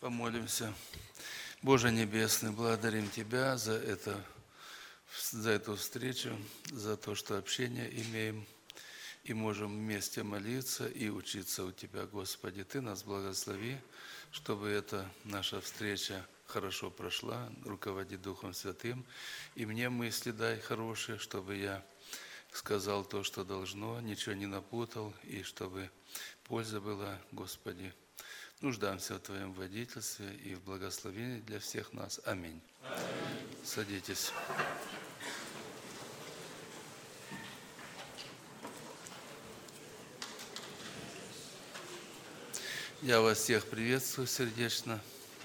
Помолимся. Боже Небесный, благодарим Тебя за эту встречу, за то, что общение имеем и можем вместе молиться и учиться у Тебя, Господи. Ты нас благослови, чтобы эта наша встреча хорошо прошла, руководи Духом Святым. И мне мысли дай хорошие, чтобы я сказал то, что должно, ничего не напутал, и чтобы польза была, Господи. Нуждаемся в Твоем водительстве и в благословении для всех нас. Аминь. Аминь. Садитесь. Я вас всех приветствую сердечно.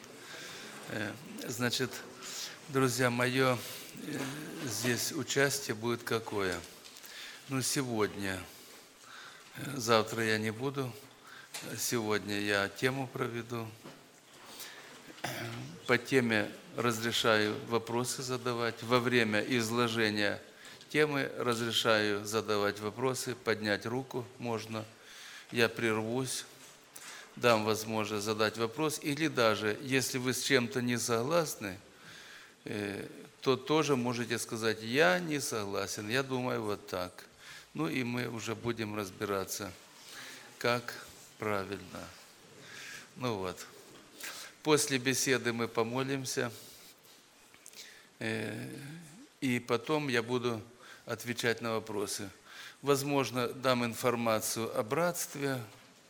Значит, друзья, мое здесь участие будет какое? Сегодня, завтра я не буду. Сегодня я тему проведу. По теме разрешаю вопросы задавать. Во время изложения темы разрешаю задавать вопросы, поднять руку можно. Я прервусь, дам возможность задать вопрос. Или даже, если вы с чем-то не согласны, то тоже можете сказать: я не согласен, я думаю вот так. И мы уже будем разбираться, как правильно. После беседы мы помолимся, и потом я буду отвечать на вопросы. Возможно, дам информацию о братстве.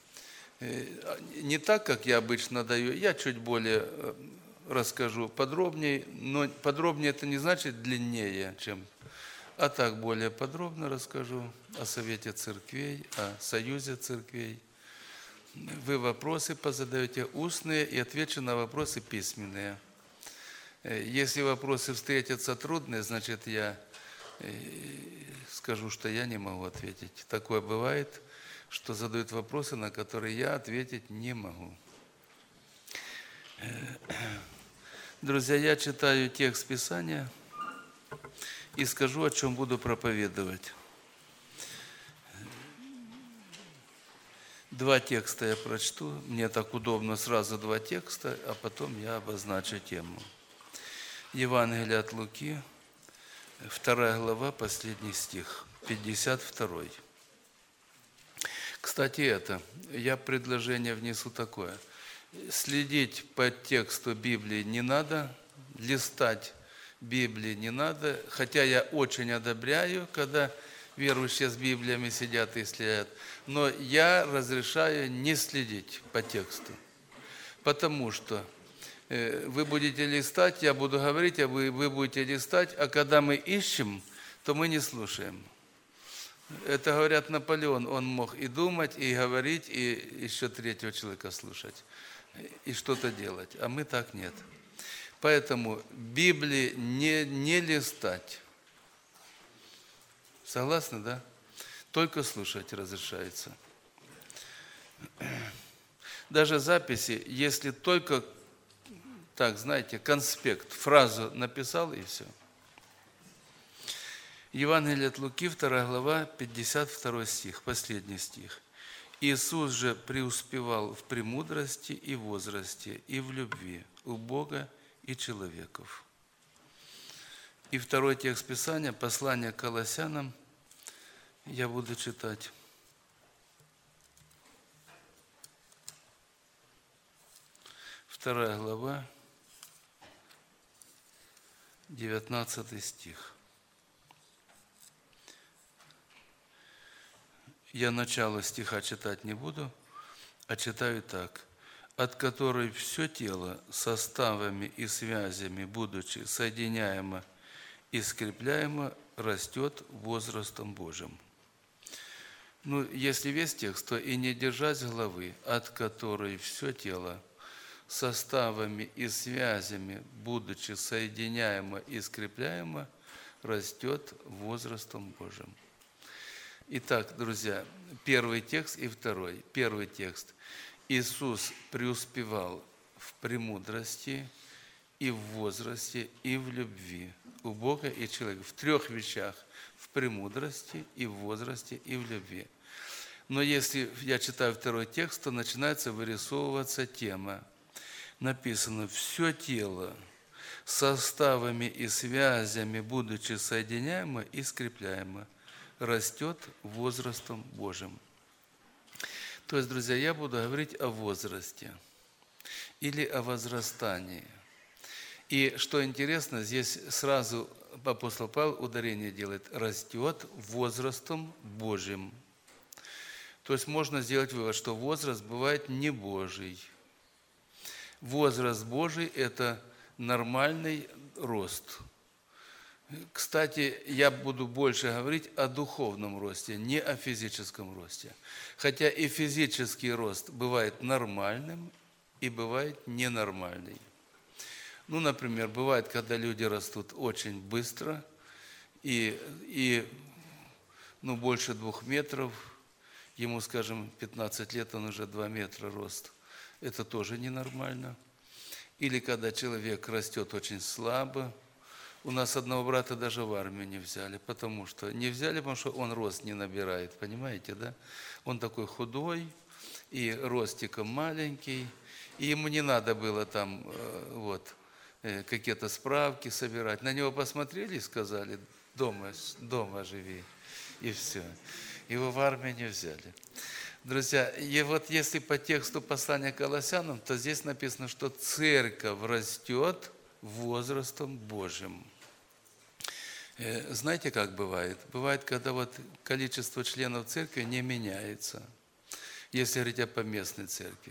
Не так, как я обычно даю, я чуть более расскажу подробнее, но подробнее это не значит длиннее, а так более подробно расскажу о Совете Церквей, о Союзе Церквей. Вы вопросы позадаете устные и отвечу на вопросы письменные. Если вопросы встретятся трудные, значит, я скажу, что я не могу ответить. Такое бывает, что задают вопросы, на которые я ответить не могу. Друзья, я читаю текст Писания и скажу, о чем буду проповедовать. Два текста я прочту. Мне так удобно сразу два текста, а потом я обозначу тему. Евангелие от Луки, 2 глава, последний стих, 52. Кстати, я предложение внесу такое. Следить по тексту Библии не надо, листать Библии не надо, хотя я очень одобряю, когда верующие с Библиями сидят и следят, но я разрешаю не следить по тексту, потому что вы будете листать, я буду говорить, а вы будете листать, а когда мы ищем, то мы не слушаем. Это, говорят, Наполеон, он мог и думать, и говорить, и еще третьего человека слушать, и что-то делать, а мы так нет. Поэтому Библии не листать. Согласны, да? Только слушать разрешается. Даже записи, если только, так, знаете, конспект, фразу написал и все. Евангелие от Луки, 2 глава, 52 стих, последний стих. Иисус же преуспевал в премудрости и возрасте, и в любви у Бога и человеков. И второй текст Писания, послание к Колоссянам, я буду читать. Вторая глава, 19 стих. Я начало стиха читать не буду, а читаю так. От которой все тело составами и связями, будучи соединяемо и скрепляемо, растет возрастом Божьим. Если весь текст, то и не держать главы, от которой все тело составами и связями, будучи соединяемо и скрепляемо, растет возрастом Божьим. Итак, друзья, первый текст и второй. Первый текст. Иисус преуспевал в премудрости и в возрасте, и в любви у Бога и человека. В трех вещах. В премудрости, и в возрасте, и в любви. Но если я читаю второй текст, то начинается вырисовываться тема. написано: «Все тело составами и связями, будучи соединяемо и скрепляемо, растет возрастом Божьим». То есть, друзья, я буду говорить о возрасте или о возрастании. И что интересно, здесь сразу апостол Павел ударение делает: растет возрастом Божьим. То есть можно сделать вывод, что возраст бывает не Божий. Возраст Божий – это нормальный рост. Кстати, я буду больше говорить о духовном росте, не о физическом росте. Хотя и физический рост бывает нормальным, и бывает ненормальный. Ну, например, бывает, когда люди растут очень быстро, и больше 2 метров, ему, скажем, 15 лет, он уже 2 метра рост. Это тоже ненормально. Или когда человек растет очень слабо. У нас одного брата даже в армию не взяли, потому что он рост не набирает, понимаете, да? Он такой худой и ростиком маленький, и ему не надо было там какие-то справки собирать. На него посмотрели и сказали: дома живи, и все. Его в армию не взяли. Друзья, и вот если по тексту послания к Колоссянам, то здесь написано, что церковь растет возрастом Божьим. Знаете, как бывает? Бывает, когда количество членов церкви не меняется, если говорить о поместной церкви.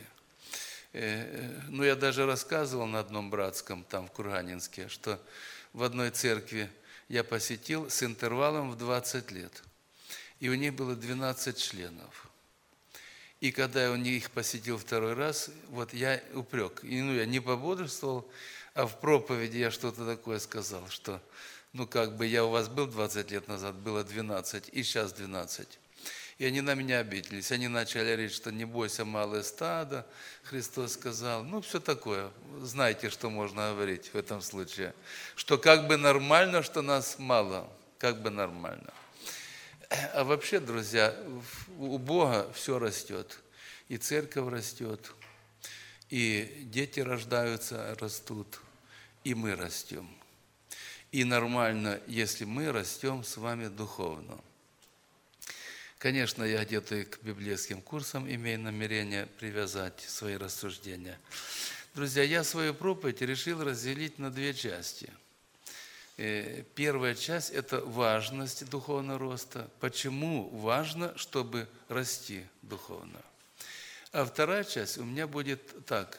Я даже рассказывал на одном братском, там в Курганинске, что в одной церкви я посетил с интервалом в 20 лет. И у них было 12 членов. И когда я у них посетил второй раз, я упрек. Я не пободрствовал, а в проповеди я что-то такое сказал, что я у вас был 20 лет назад, было 12, и сейчас 12. И они на меня обиделись. Они начали говорить, что не бойся, малое стадо, Христос сказал. Все такое. Знаете, что можно говорить в этом случае. Что нормально, что нас мало. Нормально. А вообще, друзья, у Бога все растет. И церковь растет, и дети рождаются, растут, и мы растем. И нормально, если мы растем с вами духовно. Конечно, я где-то и к библейским курсам имею намерение привязать свои рассуждения. Друзья, я свою проповедь решил разделить на 2 части. Первая часть – это важность духовного роста. Почему важно, чтобы расти духовно? А вторая часть у меня будет так: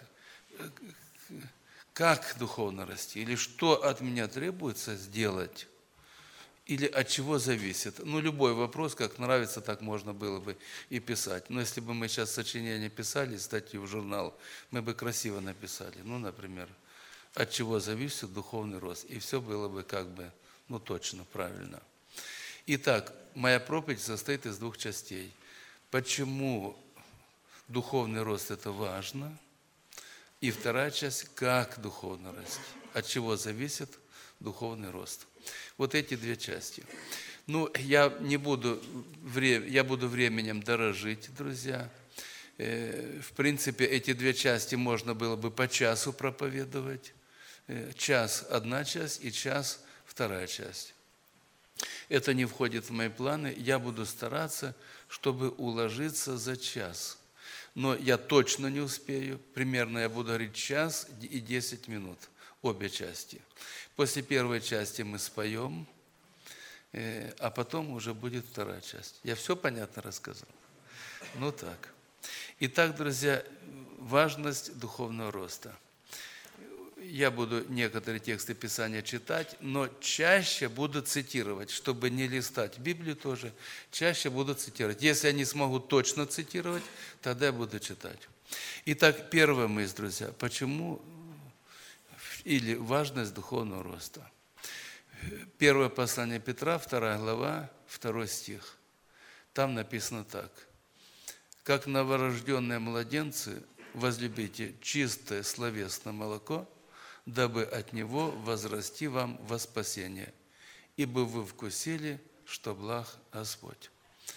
как духовно расти, или что от меня требуется сделать, или от чего зависит. Любой вопрос, как нравится, так можно было бы и писать. Но если бы мы сейчас сочинение писали, статью в журнал, мы бы красиво написали. Например, от чего зависит духовный рост. И все было бы точно, правильно. Итак, моя проповедь состоит из 2 частей. Почему духовный рост – это важно? И вторая часть – как духовно расти? От чего зависит духовный рост? Эти 2 части. Я буду временем дорожить, друзья. В принципе, эти 2 части можно было бы по часу проповедовать. Час – одна часть, и час – вторая часть. Это не входит в мои планы. Я буду стараться, чтобы уложиться за час. Но я точно не успею. Примерно я буду говорить 1 час и 10 минут. Обе части. После первой части мы споем, а потом уже будет вторая часть. Я все понятно рассказал? Так. Итак, друзья, важность духовного роста. Я буду некоторые тексты Писания читать, но чаще буду цитировать, чтобы не листать Библию тоже, чаще буду цитировать. Если я не смогу точно цитировать, тогда я буду читать. Итак, первая мысль, друзья, почему или важность духовного роста. Первое послание Петра, 2 глава, 2 стих. Там написано так: «Как новорожденные младенцы, возлюбите чистое словесное молоко, дабы от него возрасти вам во спасение, ибо вы вкусили, что благ Господь».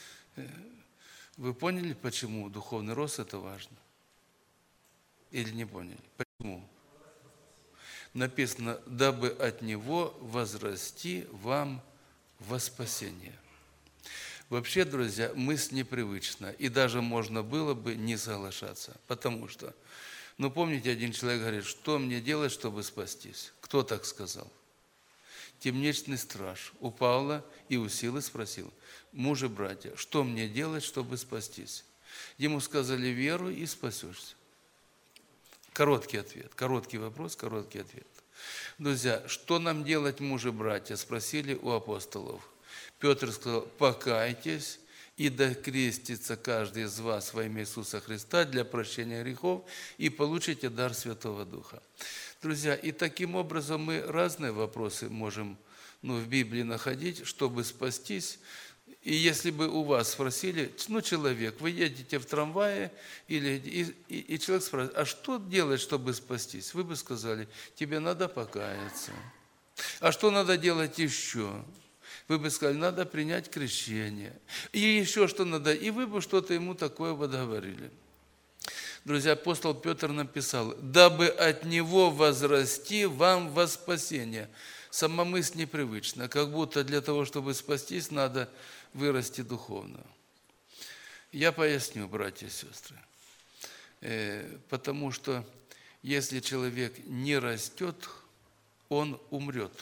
Вы поняли, почему духовный рост – это важно? Или не поняли? Почему? Написано, дабы от него возрасти вам во спасение. Вообще, друзья, мысль непривычна, и даже можно было бы не соглашаться, потому что, помните, один человек говорит, что мне делать, чтобы спастись? Кто так сказал? Темничный страж у Павла и у Силы спросил, мужи, братья, что мне делать, чтобы спастись? Ему сказали, веруй и спасешься. Короткий ответ, короткий вопрос, короткий ответ. Друзья, что нам делать, мужи, братья, спросили у апостолов. Петр сказал, покайтесь и докрестится каждый из вас во имя Иисуса Христа для прощения грехов и получите дар Святого Духа. Друзья, и таким образом мы разные вопросы можем в Библии находить, чтобы спастись. И если бы у вас спросили, человек, вы едете в трамвае, и человек спрашивает, а что делать, чтобы спастись? Вы бы сказали, тебе надо покаяться. А что надо делать еще? Вы бы сказали, надо принять крещение. И еще что надо, и вы бы что-то ему такое вот говорили. Друзья, апостол Петр написал, дабы от него возрасти вам во спасение. Сама мысль непривычна, как будто для того, чтобы спастись, надо вырасти духовно. Я поясню, братья и сестры. Потому что если человек не растет, он умрет.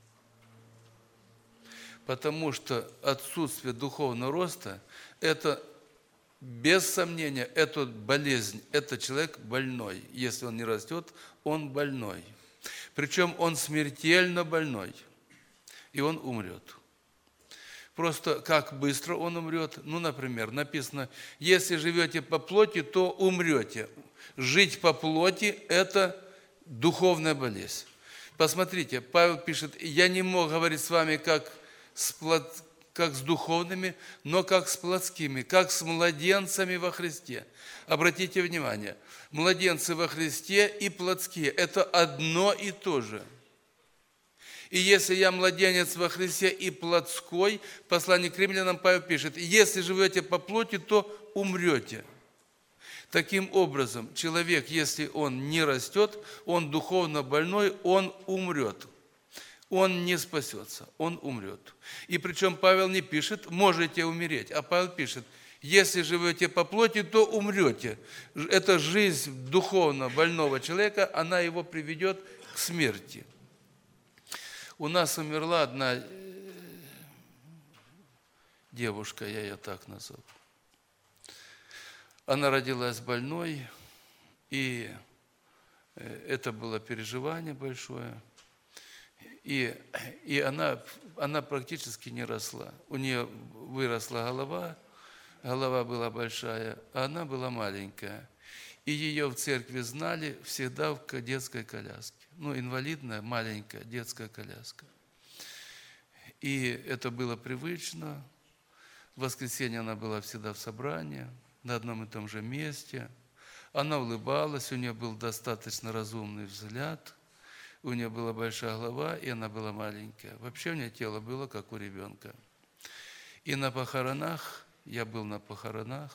Потому что отсутствие духовного роста – это, без сомнения, это болезнь, это человек больной. Если он не растет, он больной. Причем он смертельно больной, и он умрет. Просто как быстро он умрет? Например, написано, если живете по плоти, то умрете. Жить по плоти – это духовная болезнь. Посмотрите, Павел пишет, я не мог говорить с вами как с духовными, но как с плотскими, как с младенцами во Христе. Обратите внимание, младенцы во Христе и плотские – это одно и то же. И если я младенец во Христе и плотской, послание к римлянам Павел пишет, если живете по плоти, то умрете. Таким образом, человек, если он не растет, он духовно больной, он умрет. Он не спасется, он умрет. И причем Павел не пишет, можете умереть, а Павел пишет, если живете по плоти, то умрете. Эта жизнь духовно больного человека, она его приведет к смерти. У нас умерла одна девушка, я ее так назову. Она родилась больной, и это было переживание большое. И она практически не росла. У нее выросла голова была большая, а она была маленькая. И ее в церкви знали всегда в детской коляске. Инвалидная, маленькая детская коляска. И это было привычно. В воскресенье она была всегда в собрании, на одном и том же месте. Она улыбалась, у нее был достаточно разумный взгляд. У нее была большая голова, и она была маленькая. Вообще у нее тело было, как у ребенка. И на похоронах, я был на похоронах,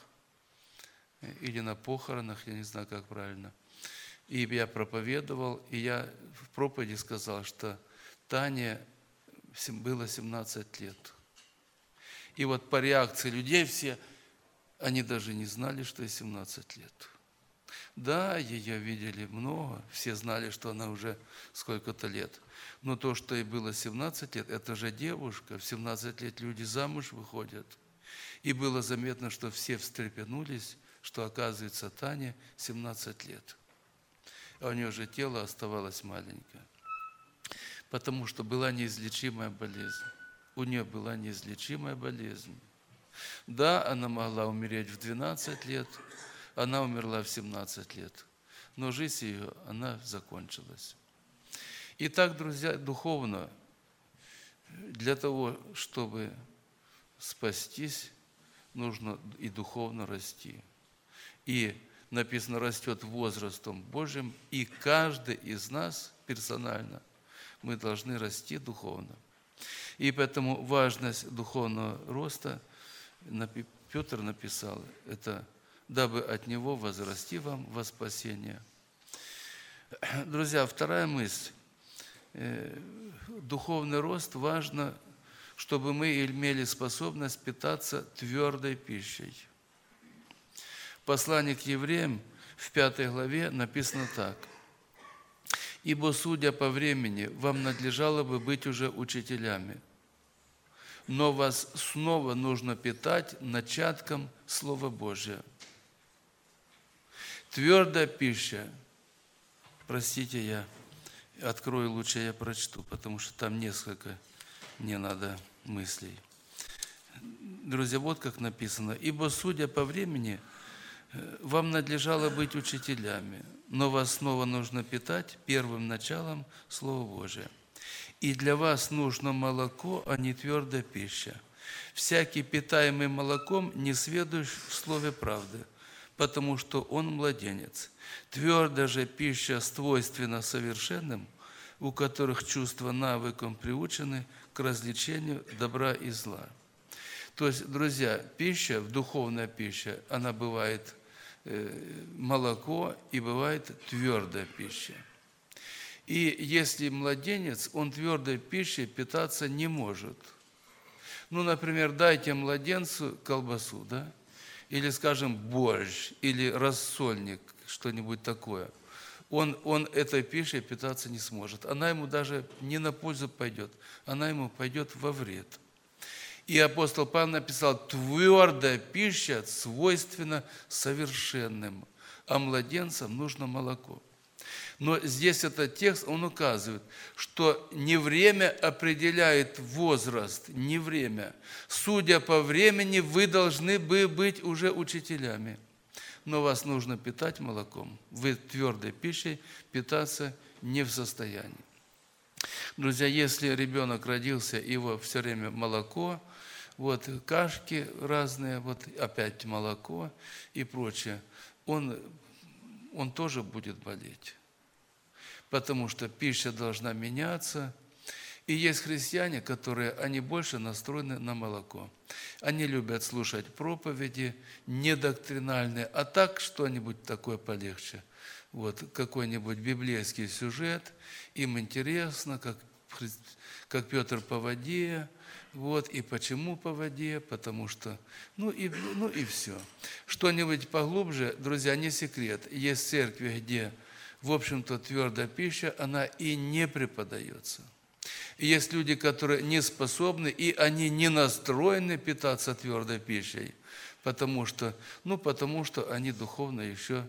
или на похоронах, я не знаю, как правильно, и я проповедовал, и я в проповеди сказал, что Тане было 17 лет. И вот по реакции людей все, они даже не знали, что ей 17 лет. Да, ее видели много, все знали, что она уже сколько-то лет. Но то, что ей было 17 лет, это же девушка. В 17 лет люди замуж выходят. И было заметно, что все встрепенулись, что, оказывается, Тане 17 лет. А у нее же тело оставалось маленькое. Потому что была неизлечимая болезнь. У нее была неизлечимая болезнь. Да, она могла умереть в 12 лет, она умерла в 17 лет, но жизнь ее, она закончилась. Итак, друзья, духовно, для того, чтобы спастись, нужно и духовно расти. И написано, растет возрастом Божьим, и каждый из нас персонально, мы должны расти духовно. И поэтому важность духовного роста Петр написал, это дабы от него возрасти вам во спасение. Друзья, вторая мысль, духовный рост, важно, чтобы мы имели способность питаться твердой пищей. В послании к евреям в 5 главе написано так. «Ибо, судя по времени, вам надлежало бы быть уже учителями, но вас снова нужно питать начатком Слова Божия». Твердая пища, простите, я открою, лучше я прочту, потому что там несколько мне надо мыслей. Друзья, вот как написано. «Ибо, судя по времени, вам надлежало быть учителями, но вас снова нужно питать первым началом Слова Божия. И для вас нужно молоко, а не твердая пища. Всякий, питаемый молоком, не сведущ в слове правды, потому что он младенец. Твердая же пища свойственна совершенным, у которых чувства навыком приучены к развлечению добра и зла». То есть, друзья, пища, духовная пища, она бывает молоко и бывает твердая пища. И если младенец, он твердой пищей питаться не может. Ну, например, дайте младенцу колбасу, да? Или, скажем, борщ, или рассольник, что-нибудь такое. Он этой пищей питаться не сможет. Она ему даже не на пользу пойдет, она ему пойдет во вред. И апостол Павел написал: твердая пища свойственна совершенным, а младенцам нужно молоко. Но здесь этот текст, он указывает, что не время определяет возраст, не время. Судя по времени, вы должны бы быть уже учителями, но вас нужно питать молоком. Вы твердой пищей питаться не в состоянии. Друзья, если ребенок родился, его все время молоко, вот кашки разные, вот опять молоко и прочее, он тоже будет болеть. Потому что пища должна меняться. И есть христиане, которые, они больше настроены на молоко. Они любят слушать проповеди, не доктринальные, а так что-нибудь такое полегче. Вот какой-нибудь библейский сюжет, им интересно, как Петр по воде, вот, и почему по воде, потому что, ну и все. Что-нибудь поглубже, друзья, не секрет. Есть церкви, где, в общем-то, твердая пища, она и не преподается. И есть люди, которые не способны, и они не настроены питаться твердой пищей, потому что они духовно еще,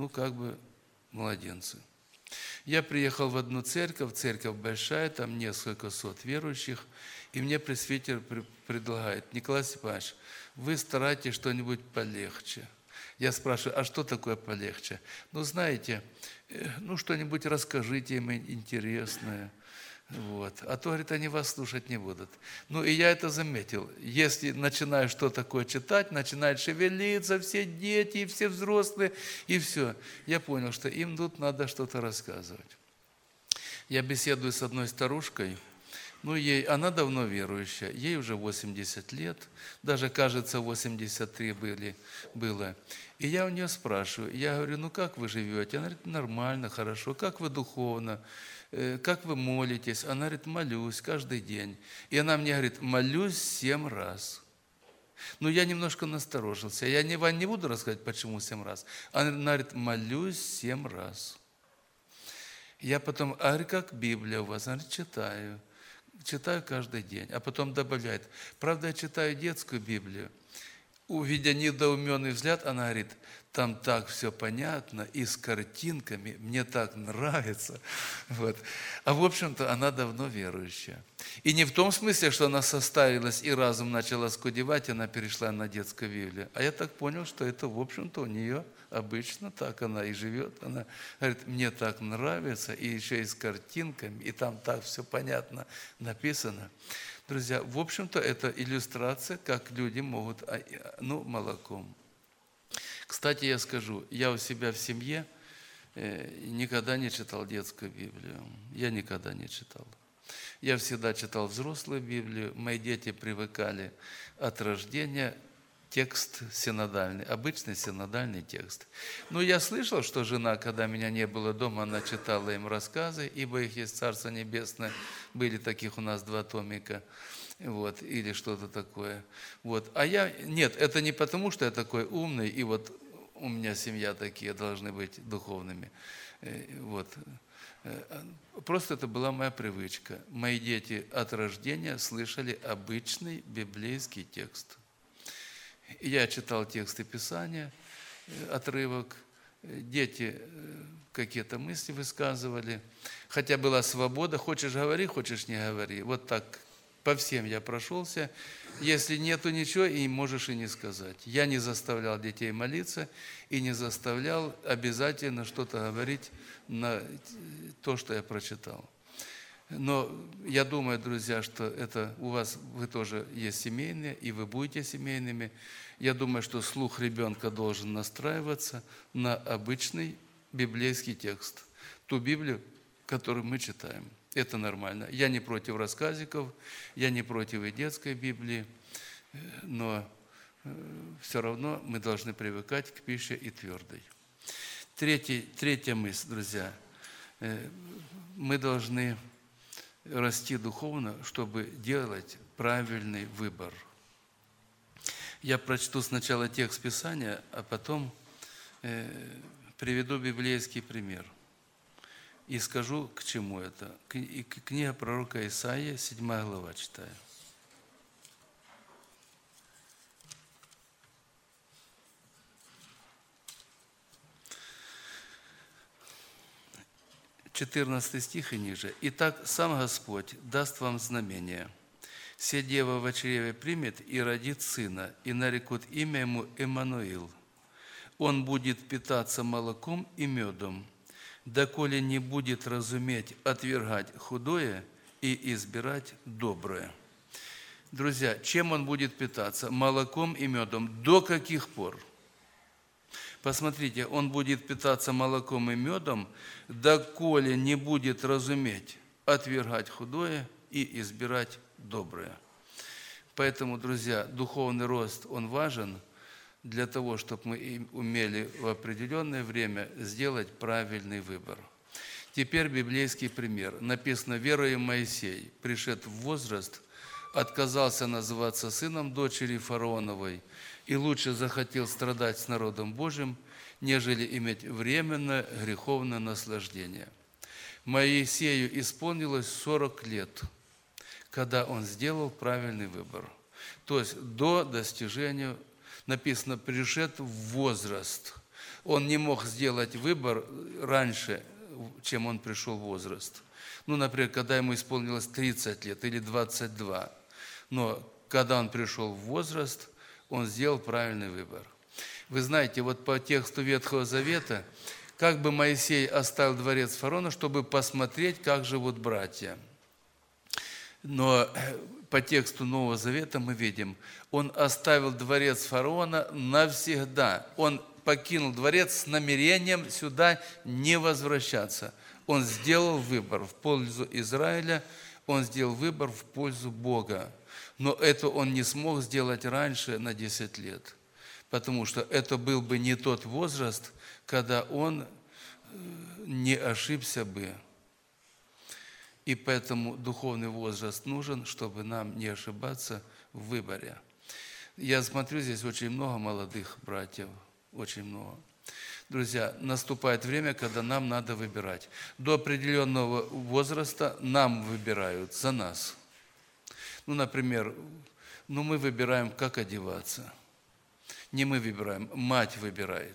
младенцы. Я приехал в одну церковь большая, там несколько сот верующих, и мне пресвитер предлагает: Николай Степанович, вы старайтесь что-нибудь полегче. Я спрашиваю: а что такое полегче? Знаете, что-нибудь расскажите им интересное. Вот. А то, говорит, они вас слушать не будут. И я это заметил. Если начинаю что такое читать, начинают шевелиться все дети, все взрослые, и все. Я понял, что им тут надо что-то рассказывать. Я беседую с одной старушкой, она давно верующая, ей уже 80 лет, даже, кажется, 83 было. И я у нее спрашиваю, я говорю: как вы живете? Она говорит: нормально, хорошо. Как вы духовно? Как вы молитесь? Она говорит: молюсь каждый день. И она мне говорит: молюсь 7 раз. Я немножко насторожился. Я вам не буду рассказывать, почему 7 раз. Она говорит: молюсь 7 раз. Я потом, говорю: как Библия у вас? Она говорит: читаю каждый день. А потом добавляет: правда, я читаю детскую Библию. Увидя недоуменный взгляд, она говорит: там так все понятно, и с картинками, мне так нравится. Вот. А в общем-то, она давно верующая. И не в том смысле, что она состарилась и разум начала скудевать, она перешла на детскую Библию. А я так понял, что это, в общем-то, у нее обычно так она и живет. Она говорит: мне так нравится, и еще и с картинками, и там так все понятно написано. Друзья, в общем-то, это иллюстрация, как люди могут, молоком. Кстати, я скажу, я у себя в семье никогда не читал детскую Библию. Я никогда не читал. Я всегда читал взрослую Библию. Мои дети привыкали от рождения текст синодальный, обычный синодальный текст. Но я слышал, что жена, когда меня не было дома, она читала им рассказы, ибо их есть Царство Небесное. Были таких у нас 2 томика, вот, или что-то такое. Вот. А я, нет, это не потому, что я такой умный, и вот у меня семья такие должны быть духовными. Вот. Просто это была моя привычка. Мои дети от рождения слышали обычный библейский текст. Я читал тексты Писания, отрывок, дети какие-то мысли высказывали, хотя была свобода, хочешь говори, хочешь не говори. Вот так по всем я прошелся. Если нету ничего, и можешь и не сказать. Я не заставлял детей молиться и не заставлял обязательно что-то говорить на то, что я прочитал. Но я думаю, друзья, что это у вас, вы тоже есть семейные, и вы будете семейными. Я думаю, что слух ребенка должен настраиваться на обычный библейский текст, ту Библию, которую мы читаем. Это нормально. Я не против рассказиков, я не против и детской Библии, но все равно мы должны привыкать к пище и твердой. Третья мысль, друзья. Мы должны расти духовно, чтобы делать правильный выбор. Я прочту сначала текст Писания, а потом приведу библейский пример. И скажу, к чему это. Книга пророка Исаии, 7 глава читаю. «14 стих и ниже. «Итак, сам Господь даст вам знамение. Се дева в чреве примет и родит сына, и нарекут имя ему Эммануил. Он будет питаться молоком и медом, доколе не будет разуметь отвергать худое и избирать доброе». Друзья, чем он будет питаться? Молоком и медом. До каких пор? Посмотрите, он будет питаться молоком и медом, доколе не будет разуметь отвергать худое и избирать доброе. Поэтому, друзья, духовный рост, он важен для того, чтобы мы умели в определенное время сделать правильный выбор. Теперь библейский пример. Написано: «Верою Моисей, пришед в возраст, отказался называться сыном дочери фараоновой, и лучше захотел страдать с народом Божьим, нежели иметь временное греховное наслаждение. Моисею исполнилось 40 лет, когда он сделал правильный выбор». То есть до достижения, написано, пришед в возраст. Он не мог сделать выбор раньше, чем он пришел в возраст. Ну, например, когда ему исполнилось 30 лет или 22. Но когда он пришел в возраст, он сделал правильный выбор. Вы знаете, вот по тексту Ветхого Завета, как бы Моисей оставил дворец фараона, чтобы посмотреть, как живут братья. Но по тексту Нового Завета мы видим, он оставил дворец фараона навсегда. Он покинул дворец с намерением сюда не возвращаться. Он сделал выбор в пользу Израиля, он сделал выбор в пользу Бога. Но это он не смог сделать раньше на 10 лет, потому что это был бы не тот возраст, когда он не ошибся бы. И поэтому духовный возраст нужен, чтобы нам не ошибаться в выборе. Я смотрю, здесь очень много молодых братьев, очень много. Друзья, наступает время, когда нам надо выбирать. До определенного возраста нам выбирают за нас. Ну, например, мы выбираем, как одеваться. Не мы выбираем, мать выбирает.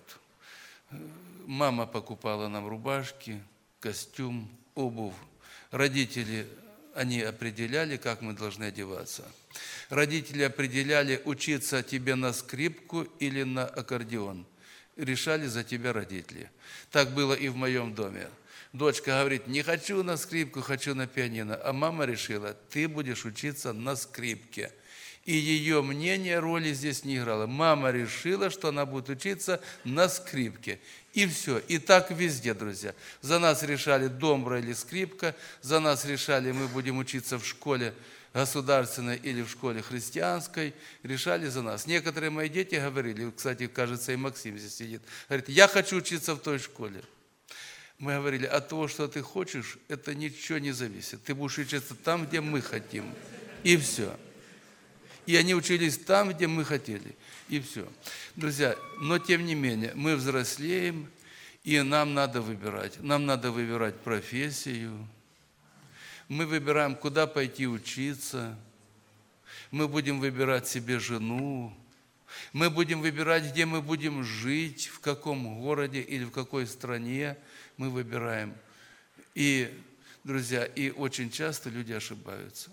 Мама покупала нам рубашки, костюм, обувь. Родители, они определяли, как мы должны одеваться. Родители определяли, учиться тебе на скрипку или на аккордеон. Решали за тебя родители. Так было и в моем доме. Дочка говорит: не хочу на скрипку, хочу на пианино. А мама решила: ты будешь учиться на скрипке. И ее мнение роли здесь не играло. Мама решила, что она будет учиться на скрипке. И все. И так везде, друзья. За нас решали домбра или скрипка. За нас решали, мы будем учиться в школе государственной или в школе христианской, решали за нас. Некоторые мои дети говорили, кстати, кажется, и Максим здесь сидит, говорит, я хочу учиться в той школе. Мы говорили, от того, что ты хочешь, это ничего не зависит. Ты будешь учиться там, где мы хотим. И все. И они учились там, где мы хотели. И все. Друзья, но тем не менее, мы взрослеем, и нам надо выбирать. Нам надо выбирать профессию. Мы выбираем, куда пойти учиться. Мы будем выбирать себе жену. Мы будем выбирать, где мы будем жить, в каком городе или в какой стране мы выбираем. И, друзья, и очень часто люди ошибаются.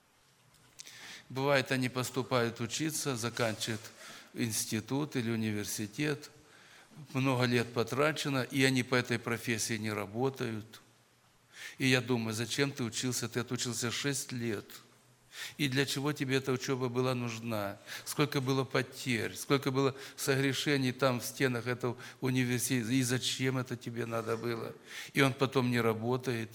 Бывает, они поступают учиться, заканчивают институт или университет, много лет потрачено, и они по этой профессии не работают. И я думаю, зачем ты учился? Ты отучился 6 лет. И для чего тебе эта учеба была нужна? Сколько было потерь, сколько было согрешений там в стенах этого университета, и зачем это тебе надо было? И он потом не работает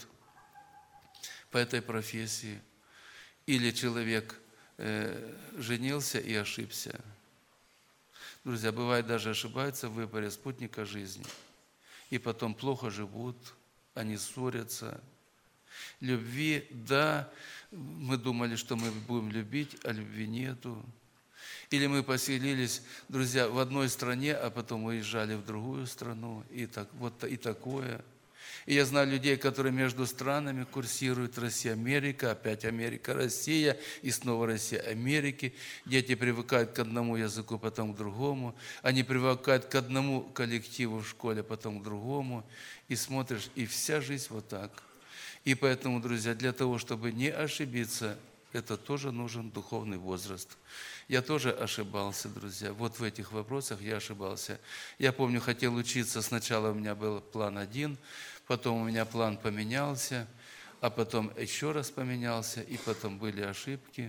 по этой профессии. Или человек женился и ошибся. Друзья, бывает, даже ошибаются в выборе спутника жизни. И потом плохо живут, они ссорятся. Любви, да, мы думали, что мы будем любить, а любви нету. Или мы поселились, друзья, в одной стране, а потом уезжали в другую страну. И так, вот и такое. И я знаю людей, которые между странами курсируют: Россия, Америка, опять Америка, Россия, и снова Россия, Америка. Дети привыкают к одному языку, потом к другому. Они привыкают к одному коллективу в школе, потом к другому. И смотришь, и вся жизнь вот так. И поэтому, друзья, для того, чтобы не ошибиться, это тоже нужен духовный возраст. Я тоже ошибался, друзья. Вот в этих вопросах я ошибался. Я помню, хотел учиться. Сначала у меня был план 1, потом у меня план поменялся, а потом еще раз поменялся, и потом были ошибки,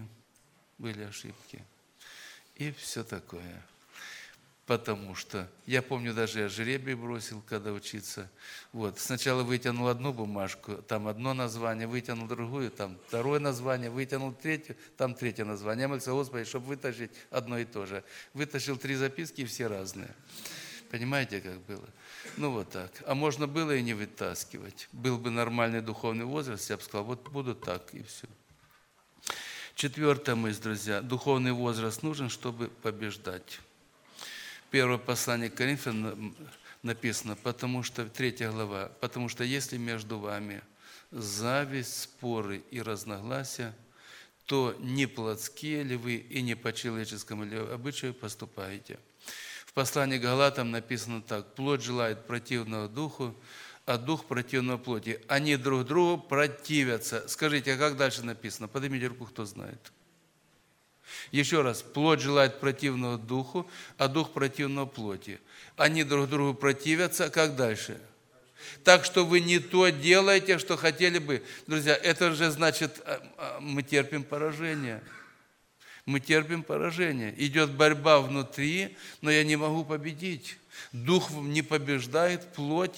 и все такое. Потому что, я помню, даже я жребий бросил, когда учиться. Вот. Сначала вытянул одну бумажку, там одно название, вытянул другую, там второе название, вытянул третье, там третье название. Я молился: Господи, чтобы вытащить одно и то же. Вытащил 3 записки, и все разные. Понимаете, как было? Ну вот так. А можно было и не вытаскивать. Был бы нормальный духовный возраст, я бы сказал, вот буду так, и все. 4-я мысль, друзья. Духовный возраст нужен, чтобы побеждать. Первое послание к Коринфянам написано, 3 глава, потому что если между вами зависть, споры и разногласия, то не плотские ли вы и не по человеческому ли обычаю поступаете. В послании к Галатам написано так: плоть желает противного духу, а дух противного плоти. Они друг другу противятся. Скажите, а как дальше написано? Поднимите руку, кто знает. Еще раз, плоть желает противного духу, а дух противного плоти. Они друг другу противятся, как дальше? Так что вы не то делаете, что хотели бы. Друзья, это же значит, мы терпим поражение. Мы терпим поражение. Идет борьба внутри, но я не могу победить. Дух не побеждает, плоть.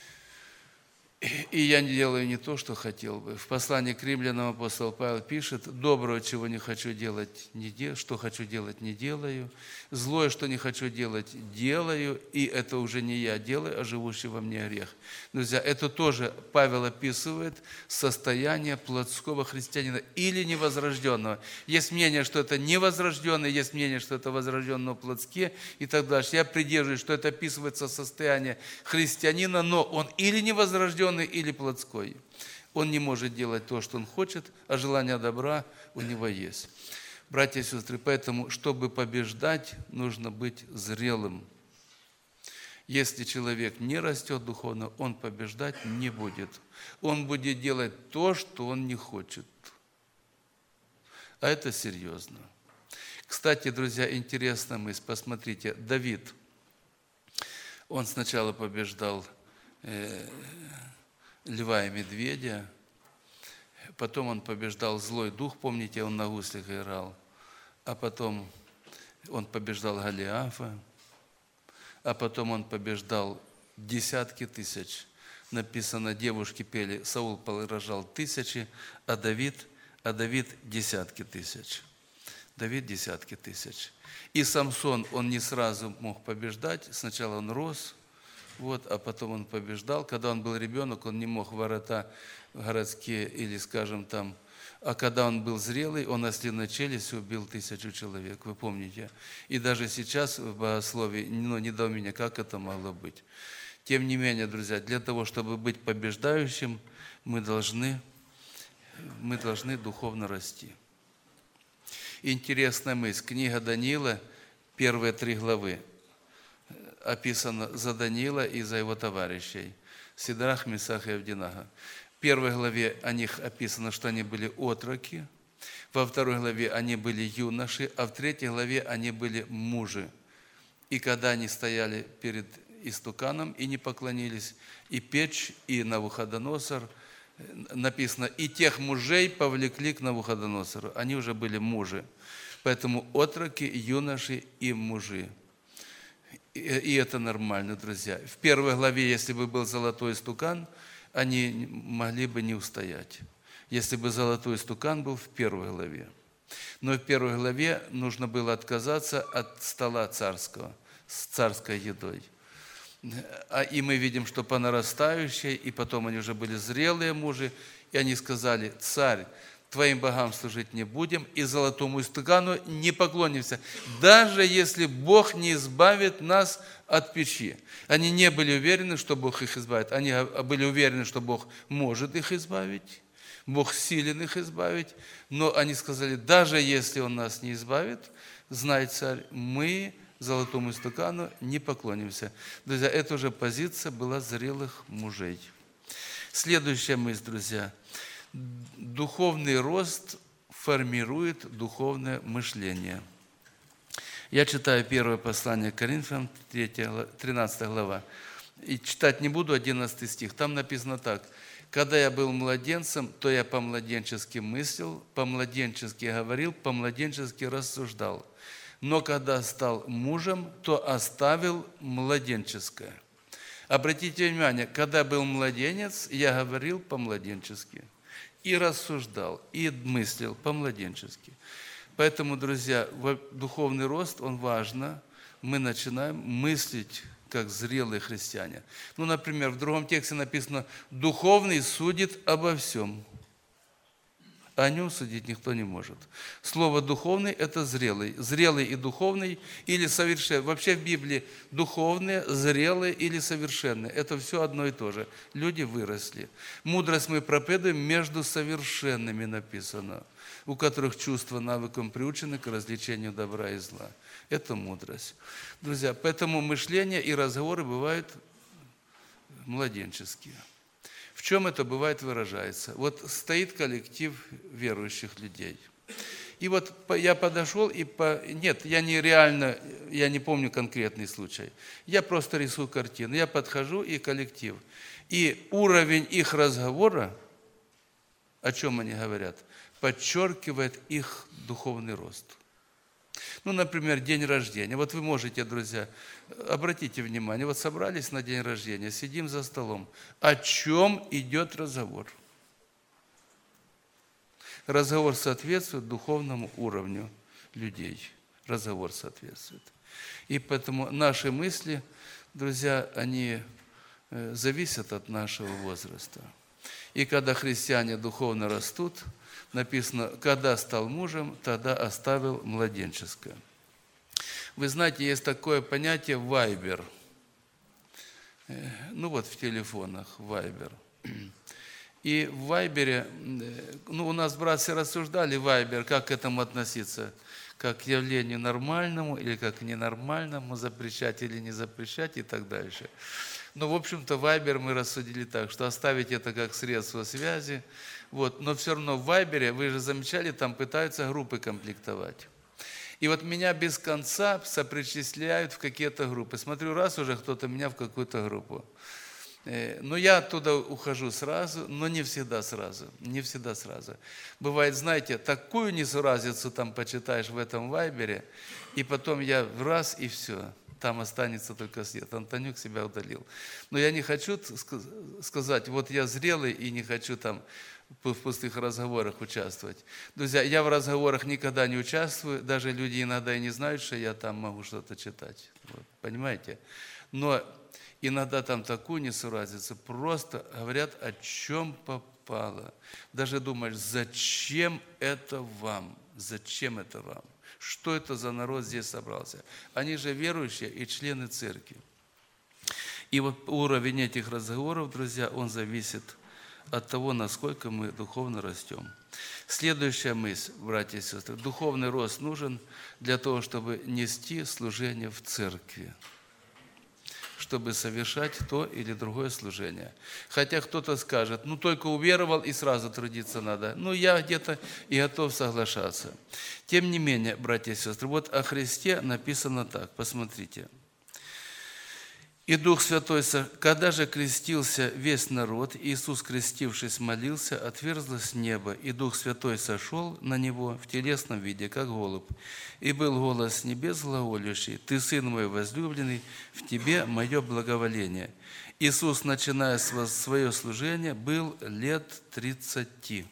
И я не делаю не то, что хотел бы. В послании к Римлянам апостол Павел пишет: доброго, чего не хочу делать, что хочу делать, не делаю. Злое, что не хочу делать, делаю. И это уже не я делаю, а живущий во мне грех. Друзья, это тоже Павел описывает состояние плотского христианина или невозрожденного. Есть мнение, что это невозрожденный, есть мнение, что это возрожденный плотске и так дальше. Я придерживаюсь, что это описывается состояние христианина, но он или невозрожденный, или плотской. Он не может делать то, что он хочет, а желание добра у него есть. Братья и сестры, поэтому, чтобы побеждать, нужно быть зрелым. Если человек не растет духовно, он побеждать не будет. Он будет делать то, что он не хочет. А это серьезно. Кстати, друзья, интересная мысль. Посмотрите, Давид, он сначала побеждал льва и медведя, потом он побеждал злой дух, помните, он на гуслях играл, а потом он побеждал Голиафа, а потом он побеждал десятки тысяч. Написано, девушки пели, Саул поражал 1000, а Давид а Давид десятки тысяч. Давид десятки тысяч. И Самсон, он не сразу мог побеждать. Сначала он рос, а потом он побеждал. Когда он был ребенок, он не мог ворота городские или, скажем, там. А когда он был зрелый, он ослиной челюстью убил 1000 человек. Вы помните? И даже сейчас в богословии недоумение, как это могло быть. Тем не менее, друзья, для того, чтобы быть побеждающим, мы должны духовно расти. Интересная мысль. Книга Даниила, первые 3 главы, описано за Даниила и за его товарищей. Сидрах, Месах и Авдинага. В 1 главе о них описано, что они были отроки. Во 2 главе они были юноши, а в 3 главе они были мужи. И когда они стояли перед истуканом и не поклонились, и печь, и Навуходоносор, написано, и тех мужей повлекли к Навуходоносору. Они уже были мужи. Поэтому отроки, юноши и мужи. И это нормально, друзья. В 1 главе, если бы был золотой истукан, они могли бы не устоять. Если бы золотой истукан был в 1 главе. Но в 1 главе нужно было отказаться от стола царского, с царской едой. И мы видим, что по нарастающей, и потом они уже были зрелые мужи, и они сказали: царь, твоим богам служить не будем, и золотому истукану не поклонимся, даже если Бог не избавит нас от печи. Они не были уверены, что Бог их избавит. Они были уверены, что Бог может их избавить, Бог силен их избавить, но они сказали: даже если Он нас не избавит, знай, царь, мы золотому истукану не поклонимся. Друзья, это уже позиция была зрелых мужей. Следующая мысль, друзья. Духовный рост формирует духовное мышление. Я читаю 1 послание к Коринфянам, 13 глава. И читать не буду 11 стих. Там написано так. «Когда я был младенцем, то я по-младенчески мыслил, по-младенчески говорил, по-младенчески рассуждал. Но когда стал мужем, то оставил младенческое». Обратите внимание, когда был младенец, я говорил по-младенчески. И рассуждал, и мыслил по-младенчески. Поэтому, друзья, духовный рост, он важно. Мы начинаем мыслить как зрелые христиане. Например, в другом тексте написано: «Духовный судит обо всем». О нем судить никто не может. Слово «духовный» – это зрелый. Зрелый и духовный или совершенный. Вообще в Библии духовные, зрелые или совершенные – это все одно и то же. Люди выросли. Мудрость мы проповедуем между совершенными, написано, у которых чувства навыком приучены к развлечению добра и зла. Это мудрость. Друзья, поэтому мышление и разговоры бывают младенческие. В чем это бывает выражается? Стоит коллектив верующих людей. И я подошел, нет, я не помню конкретный случай. Я просто рисую картину. Я подхожу, и коллектив. И уровень их разговора, о чем они говорят, подчеркивает их духовный рост. Например, день рождения. Вы можете, друзья, обратите внимание, собрались на день рождения, сидим за столом. О чем идет разговор? Разговор соответствует духовному уровню людей. Разговор соответствует. И поэтому наши мысли, друзья, они зависят от нашего возраста. И когда христиане духовно растут, написано: когда стал мужем, тогда оставил младенческое. Вы знаете, есть такое понятие Viber. В телефонах Viber. И в Вайбере, у нас братья рассуждали Вайбер, как к этому относиться, как к явлению нормальному или как к ненормальному, запрещать или не запрещать и так дальше. В общем-то, Вайбер мы рассудили так, что оставить это как средство связи, но все равно в Вайбере, вы же замечали, там пытаются группы комплектовать. И меня без конца сопричисляют в какие-то группы. Смотрю, раз уже кто-то меня в какую-то группу. Я оттуда ухожу сразу, но не всегда сразу. Не всегда сразу. Бывает, знаете, такую несуразицу там почитаешь в этом Вайбере, и потом я раз и все. там останется только свет. Антонюк себя удалил. Но я не хочу сказать, вот я зрелый и не хочу там в пустых разговорах участвовать. Друзья, я в разговорах никогда не участвую, даже люди иногда и не знают, что я там могу что-то читать. Вот, понимаете? Но иногда там такую несуразицу, просто говорят, о чем попало. Даже думаешь, зачем это вам? Зачем это вам? Что это за народ здесь собрался? Они же верующие и члены церкви. И вот уровень этих разговоров, друзья, он зависит от того, насколько мы духовно растем. Следующая мысль, братья и сестры. Духовный рост нужен для того, чтобы нести служение в церкви, чтобы совершать то или другое служение. Хотя кто-то скажет, ну только уверовал и сразу трудиться надо. Ну я где-то и готов соглашаться. Тем не менее, братья и сестры, вот о Христе написано так, посмотрите. И Дух Святой, когда же крестился весь народ, Иисус, крестившись, молился, отверзлось небо, и Дух Святой сошел на него в телесном виде, как голубь. И был голос с небес глаголющий: «Ты, Сын мой возлюбленный, в Тебе мое благоволение». Иисус, начиная свое служение, был лет 30.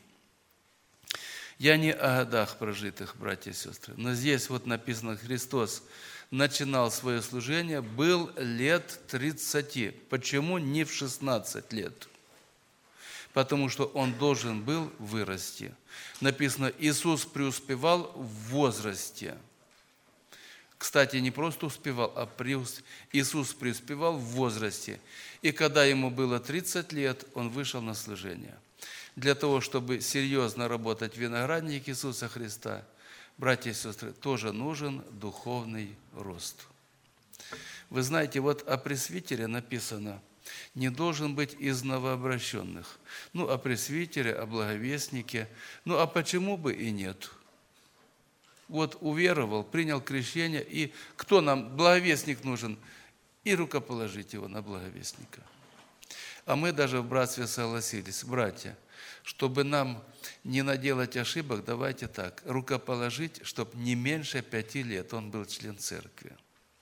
Я не о годах прожитых, братья и сестры, но здесь вот написано, Христос начинал свое служение, был лет 30. Почему не в 16 лет? Потому что он должен был вырасти. Написано, Иисус преуспевал в возрасте. Кстати, не просто успевал, а Иисус преуспевал в возрасте. И когда ему было 30 лет, он вышел на служение. Для того, чтобы серьезно работать в винограднике Иисуса Христа, братья и сестры, тоже нужен духовный рост. Вы знаете, вот о пресвитере написано, не должен быть из новообращенных. Ну, о пресвитере, о благовестнике. Ну, а почему бы и нет? Вот уверовал, принял крещение, и кто нам? Благовестник нужен. И рукоположить его на благовестника. А мы даже в братстве согласились, братья, чтобы нам не наделать ошибок, давайте так, рукоположить, чтобы не меньше 5 лет он был член церкви.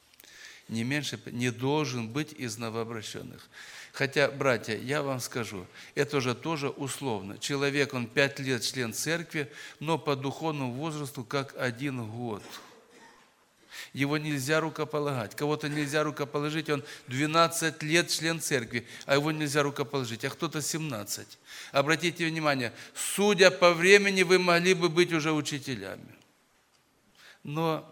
Не должен быть из новообращенных. Хотя, братья, я вам скажу, это же тоже условно. Человек, он 5 лет член церкви, но по духовному возрасту как 1 год. Его нельзя рукополагать. Кого-то нельзя рукоположить, он 12 лет член церкви, а его нельзя рукоположить, а кто-то 17. Обратите внимание, судя по времени, вы могли бы быть уже учителями. Но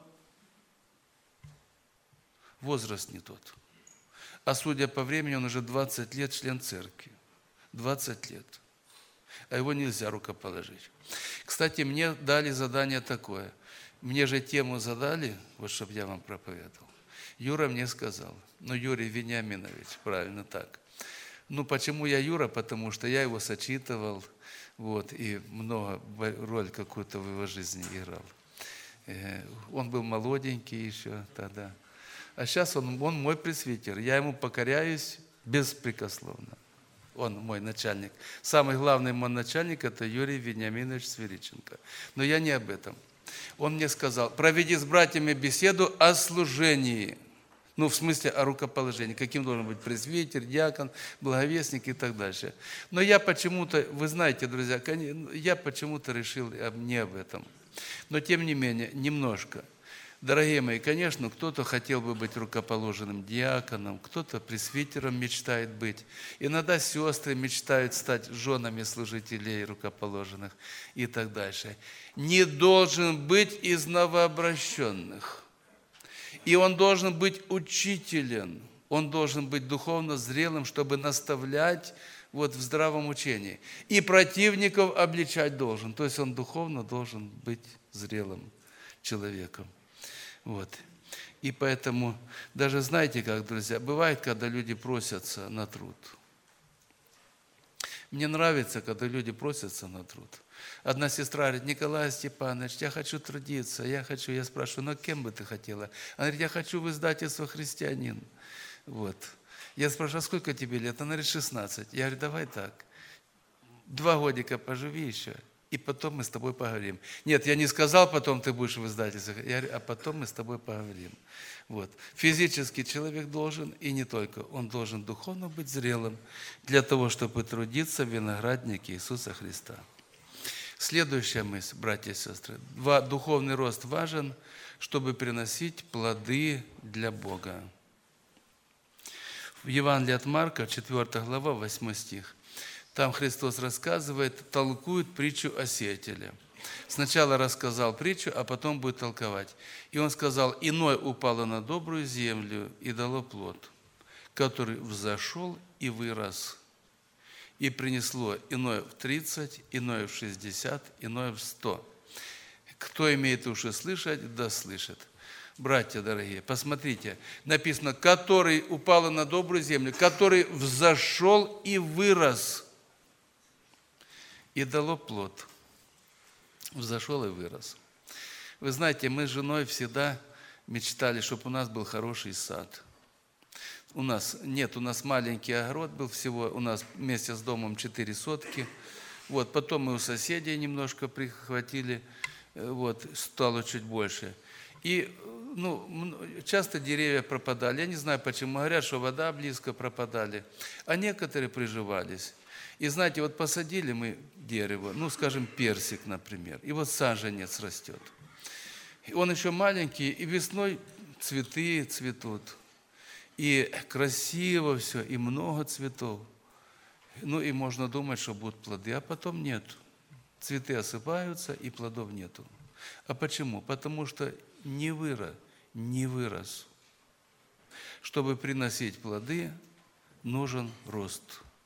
возраст не тот. А судя по времени, он уже 20 лет член церкви. 20 лет. А его нельзя рукоположить. Кстати, мне дали задание такое. Мне же тему задали, вот чтобы я вам проповедовал. Юра мне сказал, Юрий Вениаминович, правильно так. Почему я Юра? Потому что я его сочитывал, вот, и много роль какую-то в его жизни играл. Он был молоденький еще тогда. А сейчас он мой пресвитер. Я ему покоряюсь беспрекословно. Он мой начальник. Самый главный мой начальник – это Юрий Вениаминович Свиридченко. Но я не об этом. Он мне сказал, проведи с братьями беседу о служении. В смысле о рукоположении. Каким должен быть пресвитер, диакон, благовестник и так дальше. Но я почему-то, вы знаете, друзья, я почему-то решил не об этом. Но тем не менее, немножко. Дорогие мои, конечно, кто-то хотел бы быть рукоположенным диаконом, кто-то пресвитером мечтает быть. Иногда сестры мечтают стать женами служителей рукоположенных и так дальше. Не должен быть из новообращенных. И он должен быть учителем, он должен быть духовно зрелым, чтобы наставлять в здравом учении. И противников обличать должен. То есть он духовно должен быть зрелым человеком. И поэтому, даже знаете как, друзья, бывает, когда люди просятся на труд. Мне нравится, когда люди просятся на труд. Одна сестра говорит, Николай Степанович, я хочу трудиться, я спрашиваю, кем бы ты хотела? Она говорит, я хочу в издательство «Христианин». Я спрашиваю, а сколько тебе лет? Она говорит, 16. Я говорю, давай так, 2 годика поживи еще, и потом мы с тобой поговорим. Нет, я не сказал, потом ты будешь в издательствах. Я говорю, а потом мы с тобой поговорим. Вот. Физически человек должен, и не только, он должен духовно быть зрелым для того, чтобы трудиться в винограднике Иисуса Христа. Следующая мысль, братья и сестры. Духовный рост важен, чтобы приносить плоды для Бога. В Евангелии от Марка, 4 глава, 8 стих. Там Христос рассказывает, толкует притчу о сеятеле. Сначала рассказал притчу, а потом будет толковать. И он сказал, иное упало на добрую землю и дало плод, который взошел и вырос, и принесло иное в 30, иное в 60, иное в 100. Кто имеет уши слышать, да слышит. Братья дорогие, посмотрите, написано, который упал на добрую землю, который взошел и вырос, и дало плод. Взошел и вырос. Вы знаете, мы с женой всегда мечтали, чтобы у нас был хороший сад. У нас маленький огород был всего, у нас вместе с домом 4 сотки. Вот, потом мы у соседей немножко прихватили, вот, стало чуть больше. И часто деревья пропадали. Я не знаю почему. Говорят, что вода близко пропадали. А некоторые приживались. И знаете, вот посадили мы дерево, скажем, персик, например, и вот саженец растет. И он еще маленький, и весной цветы цветут. И красиво все, и много цветов. И можно думать, что будут плоды, а потом нет. Цветы осыпаются, и плодов нету. А почему? Потому что не вырос. Чтобы приносить плоды, нужен рост.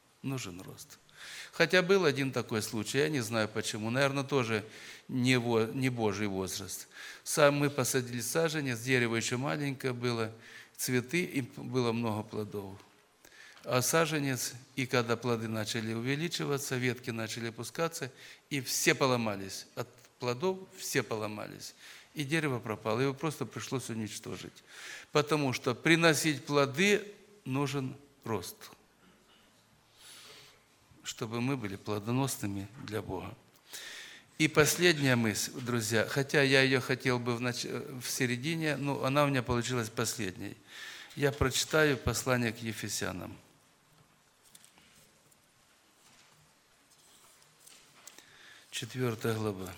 Хотя был один такой случай, я не знаю почему, наверное, тоже не Божий возраст. Мы посадили саженец, дерево еще маленькое было, цветы, и было много плодов. А саженец, и когда плоды начали увеличиваться, ветки начали опускаться, и все поломались. От плодов все поломались. И дерево пропало, его просто пришлось уничтожить. Потому что приносить плоды нужен рост, чтобы мы были плодоносными для Бога. И последняя мысль, друзья, хотя я ее хотел бы в середине, но она у меня получилась последней. Я прочитаю послание к Ефесянам. 4 глава.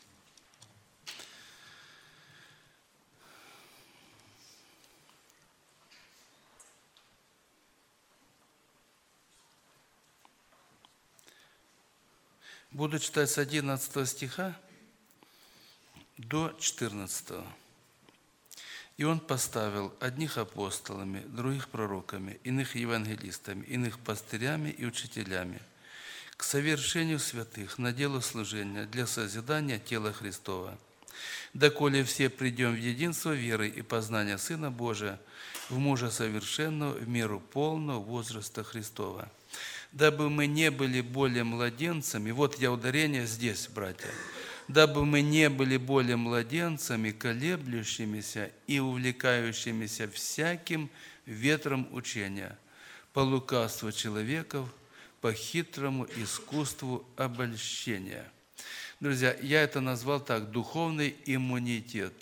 Буду читать с 11 стиха до 14. «И он поставил одних апостолами, других пророками, иных евангелистами, иных пастырями и учителями, к совершению святых, на дело служения, для созидания тела Христова. Доколе все придем в единство веры и познания Сына Божия, в мужа совершенного, в меру полного возраста Христова. Дабы мы не были более младенцами», вот я ударение здесь, братья, «дабы мы не были более младенцами, колеблющимися и увлекающимися всяким ветром учения, по лукавству человеков, по хитрому искусству обольщения». Друзья, я это назвал так: духовный иммунитет.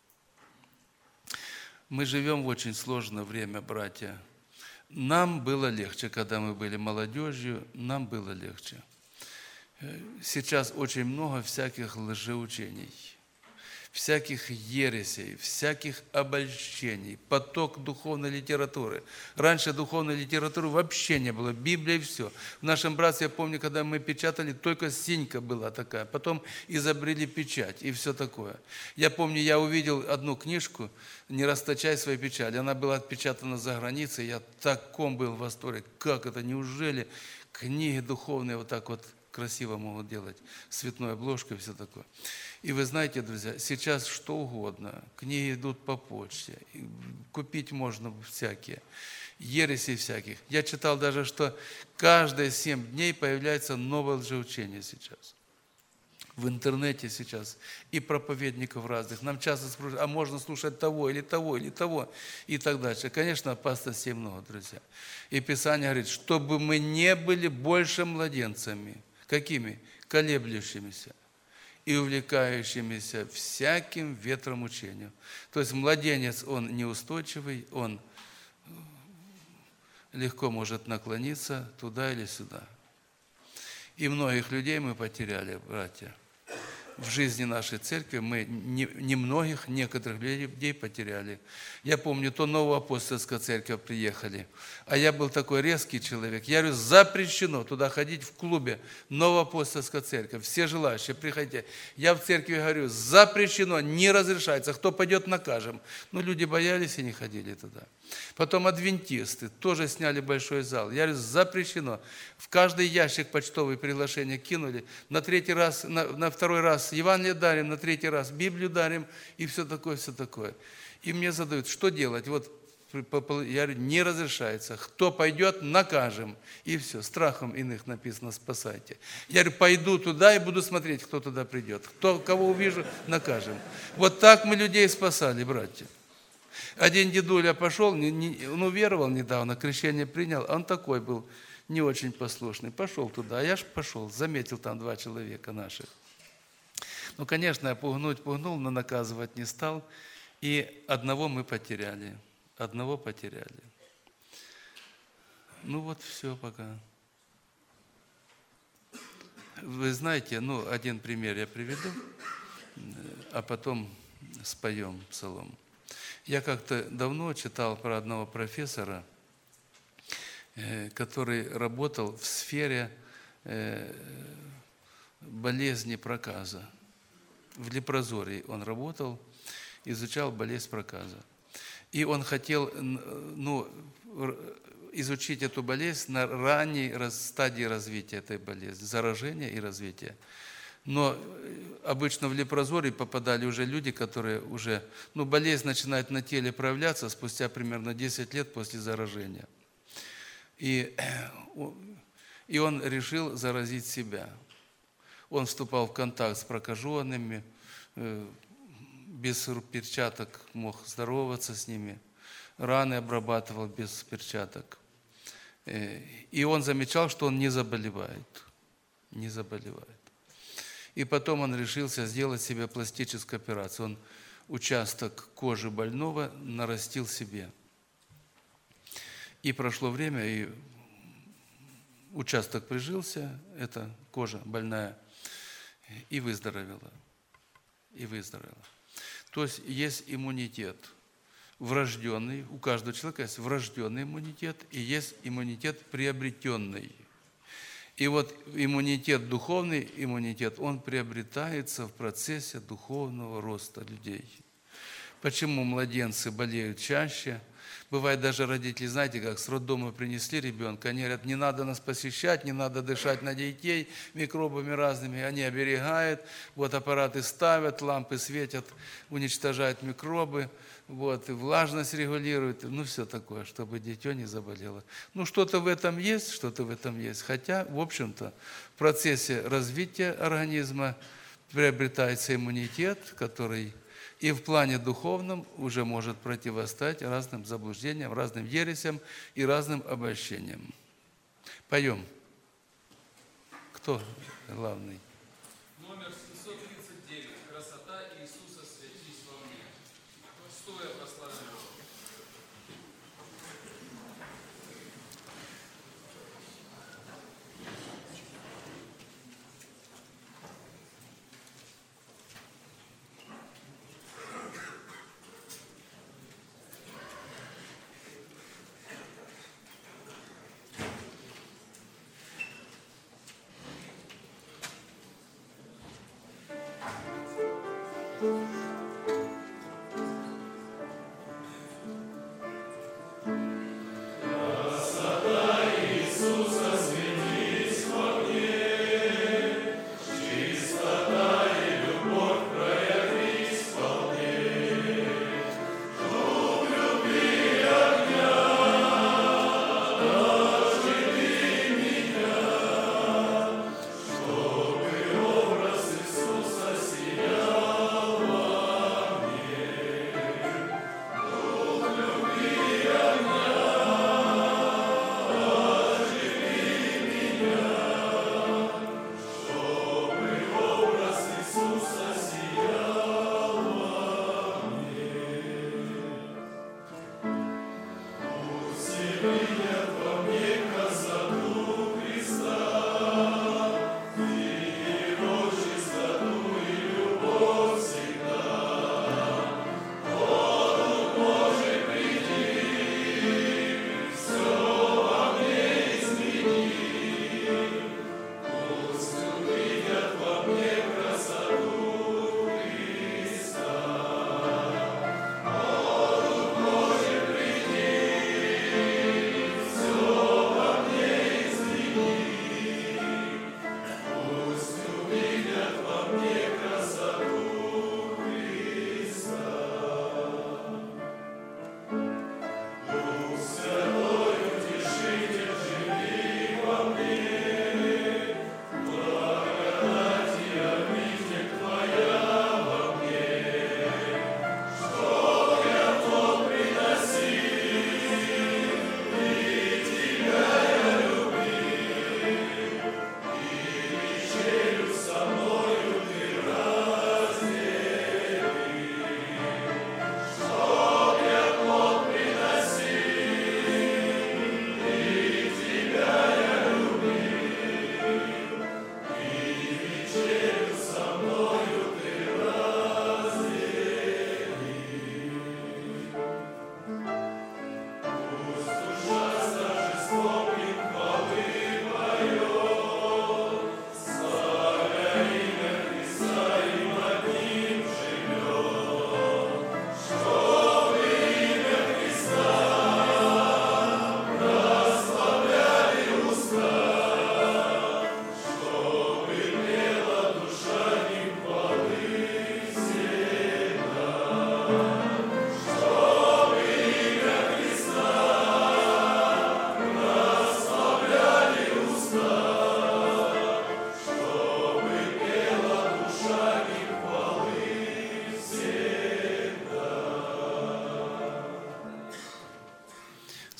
Мы живем в очень сложное время, братья. Нам было легче, когда мы были молодежью, нам было легче. Сейчас очень много всяких лжеучений, всяких ересей, всяких обольщений, поток духовной литературы. Раньше духовной литературы вообще не было, Библия и все. В нашем братстве, я помню, когда мы печатали, только синька была такая, потом изобрели печать и все такое. Я помню, я увидел одну книжку «Не расточай свои печали», она была отпечатана за границей, я в таком был в восторге, как это, неужели книги духовные вот так вот красиво могут делать, с цветной обложкой и все такое. И вы знаете, друзья, сейчас что угодно, книги идут по почте, купить можно всякие, ереси всяких. Я читал даже, что каждые 7 дней появляется новое лжеучение сейчас. В интернете сейчас и проповедников разных. Нам часто спрашивают, а можно слушать того, или того, или того, и так дальше. Конечно, опасностей много, друзья. И Писание говорит, чтобы мы не были больше младенцами, Какими? Колеблющимися и увлекающимися всяким ветром учения. То есть младенец, он неустойчивый, он легко может наклониться туда или сюда. И многих людей мы потеряли, братья. В жизни нашей церкви мы немногих, некоторых людей потеряли. Я помню, то Новоапостольская церковь приехали, а я был такой резкий человек. Я говорю, запрещено туда ходить в клубе Новоапостольская церковь. Все желающие, приходите. Я в церкви говорю, запрещено, не разрешается. Кто пойдет, накажем. Но люди боялись и не ходили туда. Потом адвентисты тоже сняли большой зал. Я говорю, запрещено. В каждый ящик почтовые приглашения кинули. На третий раз, на второй раз Евангелие дарим, на третий раз Библию дарим и все такое, все такое. И мне задают, что делать? Вот я говорю, не разрешается. Кто пойдет, накажем. И все, страхом иных написано, спасайте. Я говорю, пойду туда и буду смотреть, кто туда придет. Кого увижу, накажем. Вот так мы людей спасали, братья. Один дедуля пошел, он уверовал недавно, крещение принял, он такой был, не очень послушный. Пошел туда, а я ж пошел, заметил там 2 человека наших. Ну, конечно, я пугнул, но наказывать не стал. И одного мы потеряли. Одного потеряли. Ну вот все пока. Вы знаете, один пример я приведу, а потом споем псалом. Я как-то давно читал про одного профессора, который работал в сфере болезни проказа. В Лепрозории он работал, изучал болезнь проказа. И он хотел изучить эту болезнь на ранней стадии развития этой болезни, заражения и развития. Но обычно в Лепрозорий попадали уже люди, которые уже, болезнь начинает на теле проявляться спустя примерно 10 лет после заражения. И он решил заразить себя. Он вступал в контакт с прокаженными, без перчаток мог здороваться с ними, раны обрабатывал без перчаток. И он замечал, что он не заболевает. Не заболевает. И потом он решился сделать себе пластическую операцию. Он участок кожи больного нарастил себе. И прошло время, и участок прижился, эта кожа больная, и выздоровела. И выздоровела. То есть есть иммунитет врожденный, у каждого человека есть врожденный иммунитет, и есть иммунитет приобретенный. И вот иммунитет, духовный иммунитет, он приобретается в процессе духовного роста людей. Почему младенцы болеют чаще? Бывает даже родители, знаете, как с роддома принесли ребенка, они говорят, не надо нас посещать, не надо дышать на детей микробами разными, они оберегают, вот аппараты ставят, лампы светят, уничтожают микробы, вот, и влажность регулируют, все такое, чтобы дитё не заболело. Что-то в этом есть, хотя, в общем-то, в процессе развития организма приобретается иммунитет, который и в плане духовном уже может противостоять разным заблуждениям, разным ересям и разным обольщениям. Поем. Кто главный? Номер 739. Красота Иисуса, светись во мне. Стоя прославим Бога.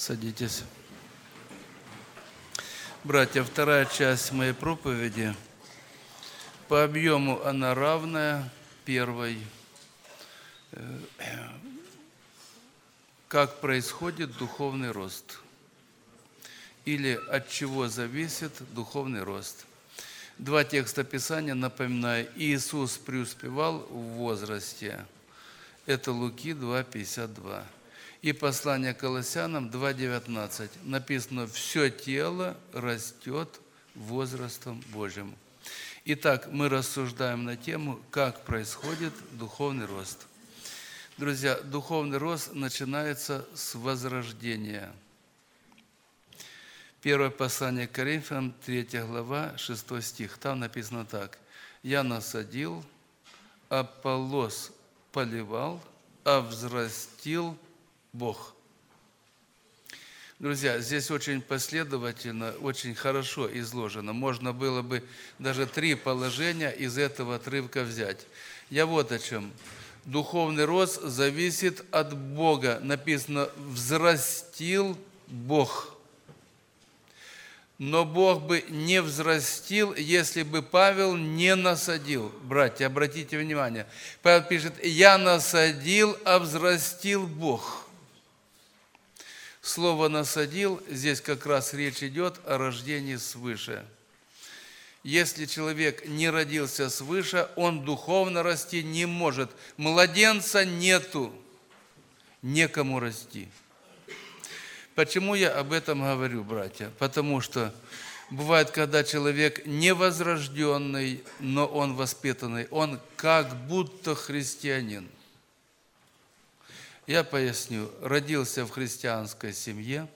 Садитесь. Братья, вторая часть моей проповеди. По объему она равная первой. Как происходит духовный рост? Или от чего зависит духовный рост? Два текста Писания, напоминаю, Иисус преуспевал в возрасте. Это Луки 2:52. И послание Колоссянам 2:19. Написано: «Все тело растет возрастом Божьим». Итак, мы рассуждаем на тему, как происходит духовный рост. Друзья, духовный рост начинается с возрождения. Первое послание к Коринфянам, 3 глава, 6 стих. Там написано так: «Я насадил, Аполлос поливал, а взрастил Бог». Друзья, здесь очень последовательно, очень хорошо изложено. Можно было бы даже 3 положения из этого отрывка взять. Я вот о чем. Духовный рост зависит от Бога. Написано: «Взрастил Бог». Но Бог бы не взрастил, если бы Павел не насадил. Братья, обратите внимание. Павел пишет: «Я насадил, а взрастил Бог». Слово «насадил» здесь как раз речь идет о рождении свыше. Если человек не родился свыше, он духовно расти не может. Младенца нету, некому расти. Почему я об этом говорю, братья? Потому что бывает, когда человек невозрожденный, но он воспитанный, он как будто христианин. Я поясню. Родился в христианской семье,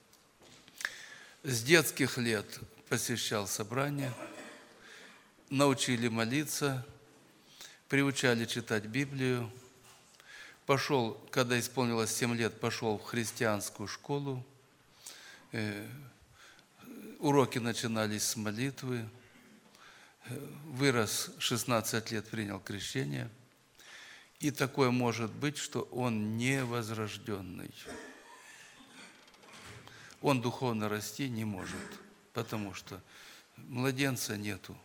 с детских лет посещал собрания, научили молиться, приучали читать Библию. Пошел, когда исполнилось 7 лет, пошел в христианскую школу. Уроки начинались с молитвы. Вырос, 16 лет принял крещение. И такое может быть, что он невозрожденный. Он духовно расти не может, потому что младенца нету.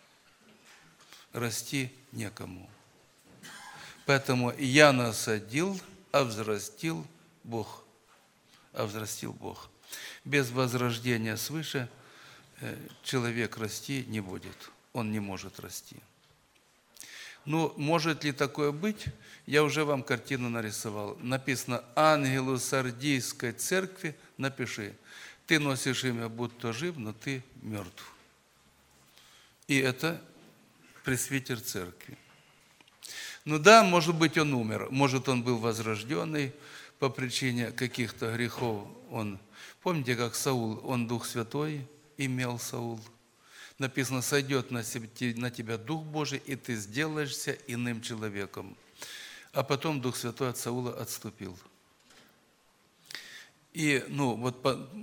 Расти некому. Поэтому я насадил, а взрастил Бог. А взрастил Бог. Без возрождения свыше человек расти не будет. Он не может расти. Ну, может ли такое быть? Я уже вам картину нарисовал. Написано: «Ангелу Сардийской церкви напиши: ты носишь имя, будто жив, но ты мертв». И это пресвитер церкви. Ну да, может быть, он умер, может, он был возрожденный по причине каких-то грехов. Помните, как Саул, он Дух Святой имел, Саул. Написано: «Сойдет на тебя Дух Божий, и ты сделаешься иным человеком». А потом Дух Святой от Саула отступил. И, вот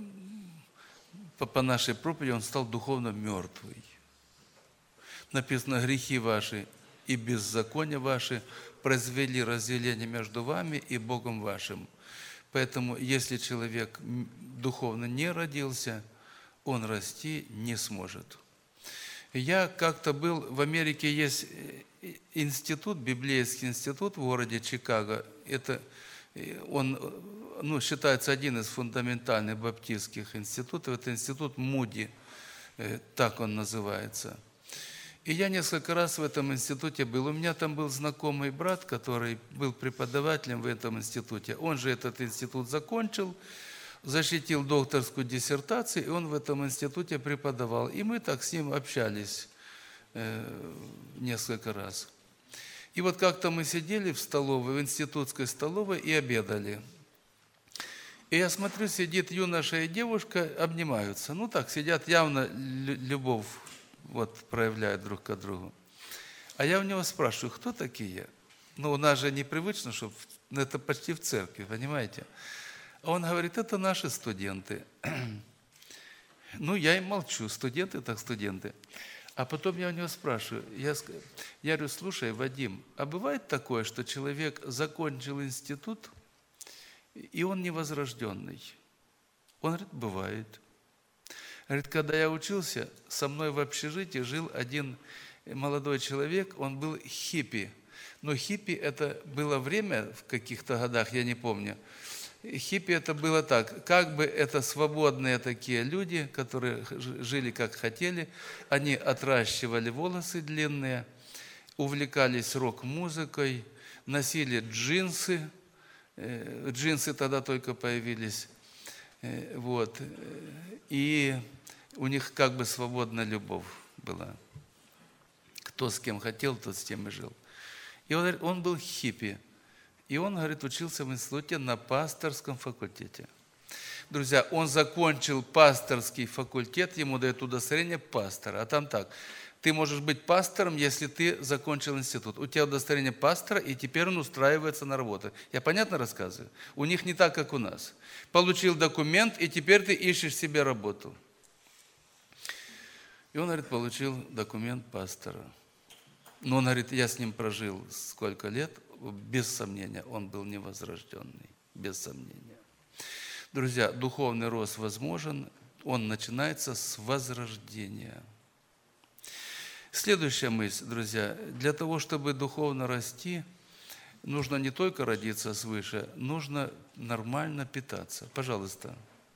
по нашей проповеди он стал духовно мертвый. Написано: «Грехи ваши и беззакония ваши произвели разделение между вами и Богом вашим». Поэтому, если человек духовно не родился, он расти не сможет. Я как-то был, в Америке есть институт, библейский институт в городе Чикаго. Он считается один из фундаментальных баптистских институтов. Это институт Муди, так он называется. И я несколько раз в этом институте был. У меня там был знакомый брат, который был преподавателем в этом институте. Он же этот институт закончил, защитил докторскую диссертацию, и он в этом институте преподавал. И мы так с ним общались несколько раз. И вот как-то мы сидели в столовой, в институтской столовой и обедали. И я смотрю, сидит юноша и девушка, обнимаются. Так, сидят, явно любовь проявляют друг к другу. А я у него спрашиваю: кто такие? У нас же непривычно, что это почти в церкви, понимаете? А он говорит: это наши студенты. Я и молчу, студенты так студенты. А потом я у него спрашиваю, я говорю: слушай, Вадим, а бывает такое, что человек закончил институт, и он невозрожденный? Он говорит, бывает. Говорит, когда я учился, со мной в общежитии жил один молодой человек, он был хиппи. Но хиппи это было время, в каких-то годах, я не помню. Хиппи это было так, как бы это свободные такие люди, которые жили как хотели, они отращивали волосы длинные, увлекались рок-музыкой, носили джинсы, джинсы тогда только появились, вот, и у них как бы свободная любовь была. Кто с кем хотел, тот с тем и жил. И он был хиппи. И он, говорит, учился в институте на пасторском факультете. Друзья, он закончил пасторский факультет, ему дают удостоверение пастора. А там так, ты можешь быть пастором, если ты закончил институт. У тебя удостоверение пастора, и теперь он устраивается на работу. Я понятно рассказываю? У них не так, как у нас. Получил документ, и теперь ты ищешь себе работу. И он, говорит, получил документ пастора. Но он говорит, я с ним прожил сколько лет, без сомнения, он был невозрожденный, без сомнения. Друзья, духовный рост возможен, он начинается с возрождения. Следующая мысль, друзья, для того, чтобы духовно расти, нужно не только родиться свыше, нужно нормально питаться. Пожалуйста.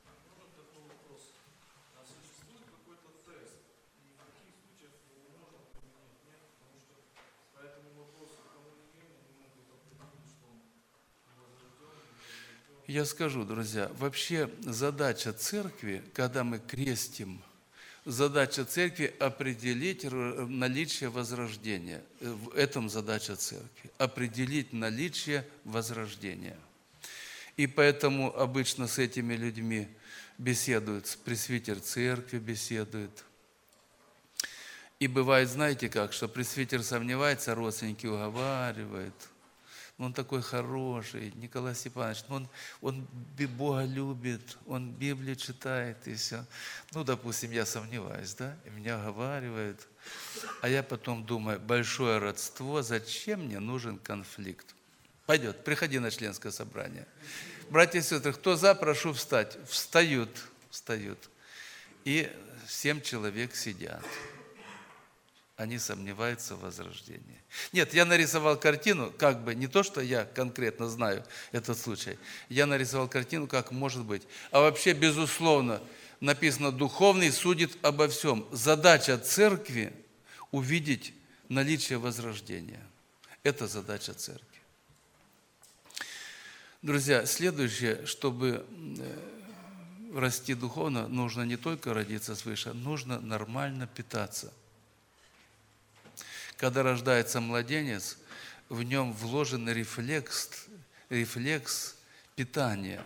Я скажу, друзья, вообще задача церкви, когда мы крестим, задача церкви определить наличие возрождения. В этом задача церкви. Определить наличие возрождения. И поэтому обычно с этими людьми беседуют, пресвитер церкви беседует. И бывает, знаете как, что пресвитер сомневается, родственники уговаривают. Он такой хороший, Николай Степанович, он Бога любит, он Библию читает и все. Ну, допустим, я сомневаюсь, да, и меня оговаривают. А я потом думаю, большое родство, зачем мне нужен конфликт? Пойдет, приходи на членское собрание. Братья и сестры, кто за, прошу встать. Встают. И 7 человек сидят. Они сомневаются в возрождении. Нет, я нарисовал картину, как бы, не то, что я конкретно знаю этот случай, я нарисовал картину, как может быть. А вообще, безусловно, написано, духовный судит обо всем. Задача церкви – увидеть наличие возрождения. Это задача церкви. Друзья, следующее, чтобы расти духовно, нужно не только родиться свыше, нужно нормально питаться. Когда рождается младенец, в нем вложен рефлекс питания.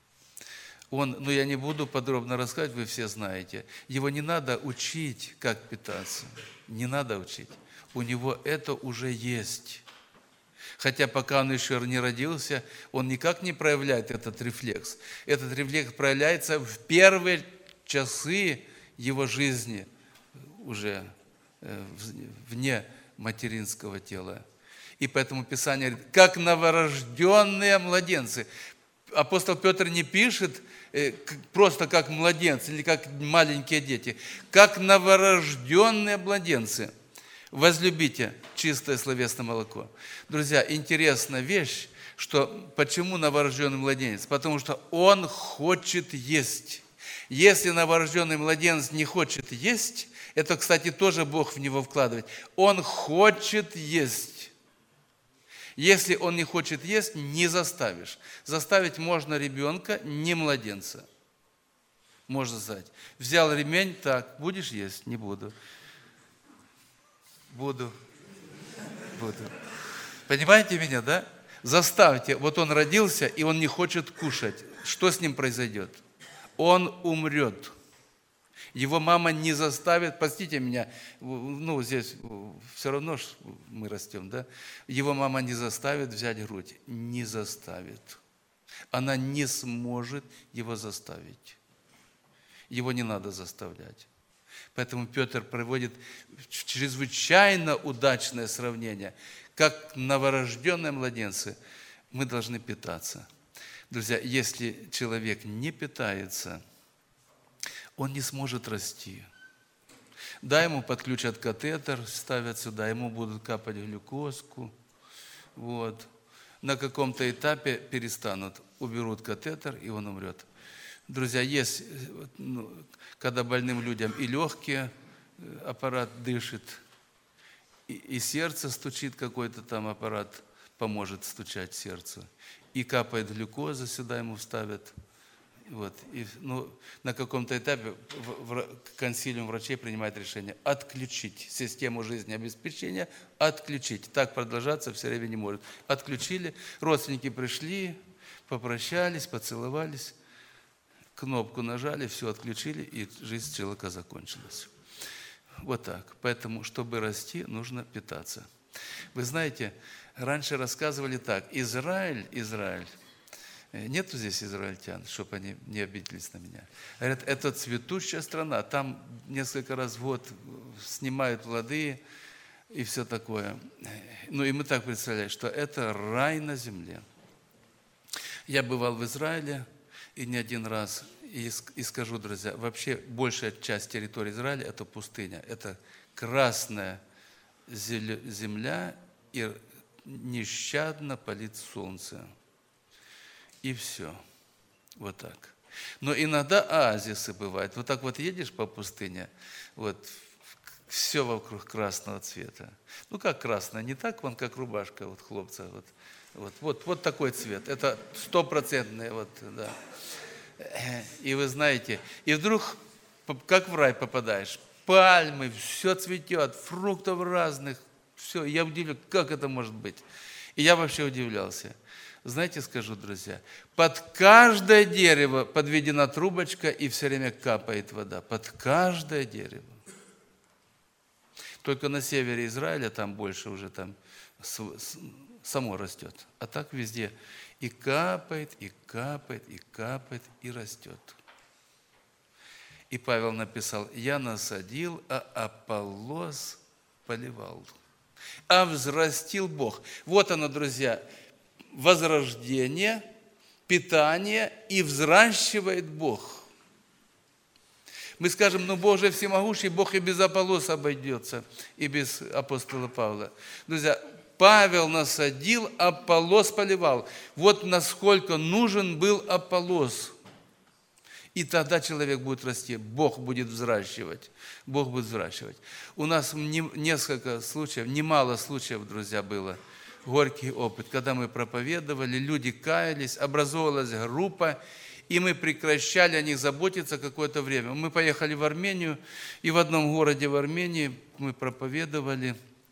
Я не буду подробно рассказывать, вы все знаете. Его не надо учить, как питаться. Не надо учить. У него это уже есть. Хотя пока он еще не родился, он никак не проявляет этот рефлекс. Этот рефлекс проявляется в первые часы его жизни, уже вне материнского тела. И поэтому Писание говорит, как новорожденные младенцы. Апостол Петр не пишет просто как младенцы или как маленькие дети. Как новорожденные младенцы. Возлюбите чистое словесное молоко. Друзья, интересная вещь, что почему новорожденный младенец? Потому что он хочет есть. Если новорожденный младенец не хочет есть, это, кстати, тоже Бог в него вкладывает. Он хочет есть. Если он не хочет есть, не заставишь. Заставить можно ребенка, не младенца. Можно заставить. Взял ремень, так, будешь есть? Не буду. Буду. Понимаете меня, да? Заставьте. Вот он родился, и он не хочет кушать. Что с ним произойдет? Он умрет. Его мама не заставит, простите меня, здесь все равно мы растем, да? Его мама не заставит взять грудь, не заставит. Она не сможет его заставить. Его не надо заставлять. Поэтому Петр проводит чрезвычайно удачное сравнение. Как новорожденные младенцы мы должны питаться. Друзья, если человек не питается, он не сможет расти. Да, ему подключат катетер, ставят сюда, ему будут капать глюкозку. Вот. На каком-то этапе перестанут, уберут катетер, и он умрет. Друзья, есть, когда больным людям и легкие, аппарат дышит, и сердце стучит, какой-то там аппарат поможет стучать сердцу, и капает глюкоза, сюда ему вставят. Вот. И, на каком-то этапе консилиум врачей принимает решение отключить систему жизнеобеспечения, отключить. Так продолжаться все время не может. Отключили, родственники пришли, попрощались, поцеловались, кнопку нажали, все отключили, и жизнь человека закончилась. Вот так. Поэтому, чтобы расти, нужно питаться. Вы знаете, раньше рассказывали так: Израиль, нету здесь израильтян, чтобы они не обиделись на меня. Говорят, это цветущая страна, там несколько раз в год снимают плоды и все такое. И мы так представляем, что это рай на земле. Я бывал в Израиле и не один раз, и скажу, друзья, вообще большая часть территории Израиля – это пустыня, это красная земля, и нещадно палит солнце. И все. Вот так. Но иногда оазисы бывают. Вот так вот едешь по пустыне, вот все вокруг красного цвета. Как красное, не так, как рубашка вот хлопца. Вот такой цвет. Это 100%. Да. И вы знаете, и вдруг, как в рай попадаешь, пальмы, все цветет, фруктов разных, все. Я удивлен, как это может быть. И я вообще удивлялся. Знаете, скажу, друзья, под каждое дерево подведена трубочка, и все время капает вода. Под каждое дерево. Только на севере Израиля там больше уже там само растет. А так везде и капает, и капает, и капает, и растет. И Павел написал: «Я насадил, а Аполлос поливал, а взрастил Бог». Вот оно, друзья, возрождение, питание, и взращивает Бог. Мы скажем: Бог же всемогущий, Бог и без Аполлоса обойдется, и без апостола Павла. Друзья, Павел насадил, Аполлос поливал. Вот насколько нужен был Аполлос. И тогда человек будет расти, Бог будет взращивать. Бог будет взращивать. У нас несколько случаев, немало случаев, друзья, было. Горький опыт, когда мы проповедовали, люди каялись, образовалась группа, и мы прекращали о них заботиться какое-то время. Мы поехали в Армению, и в одном городе в Армении мы проповедовали,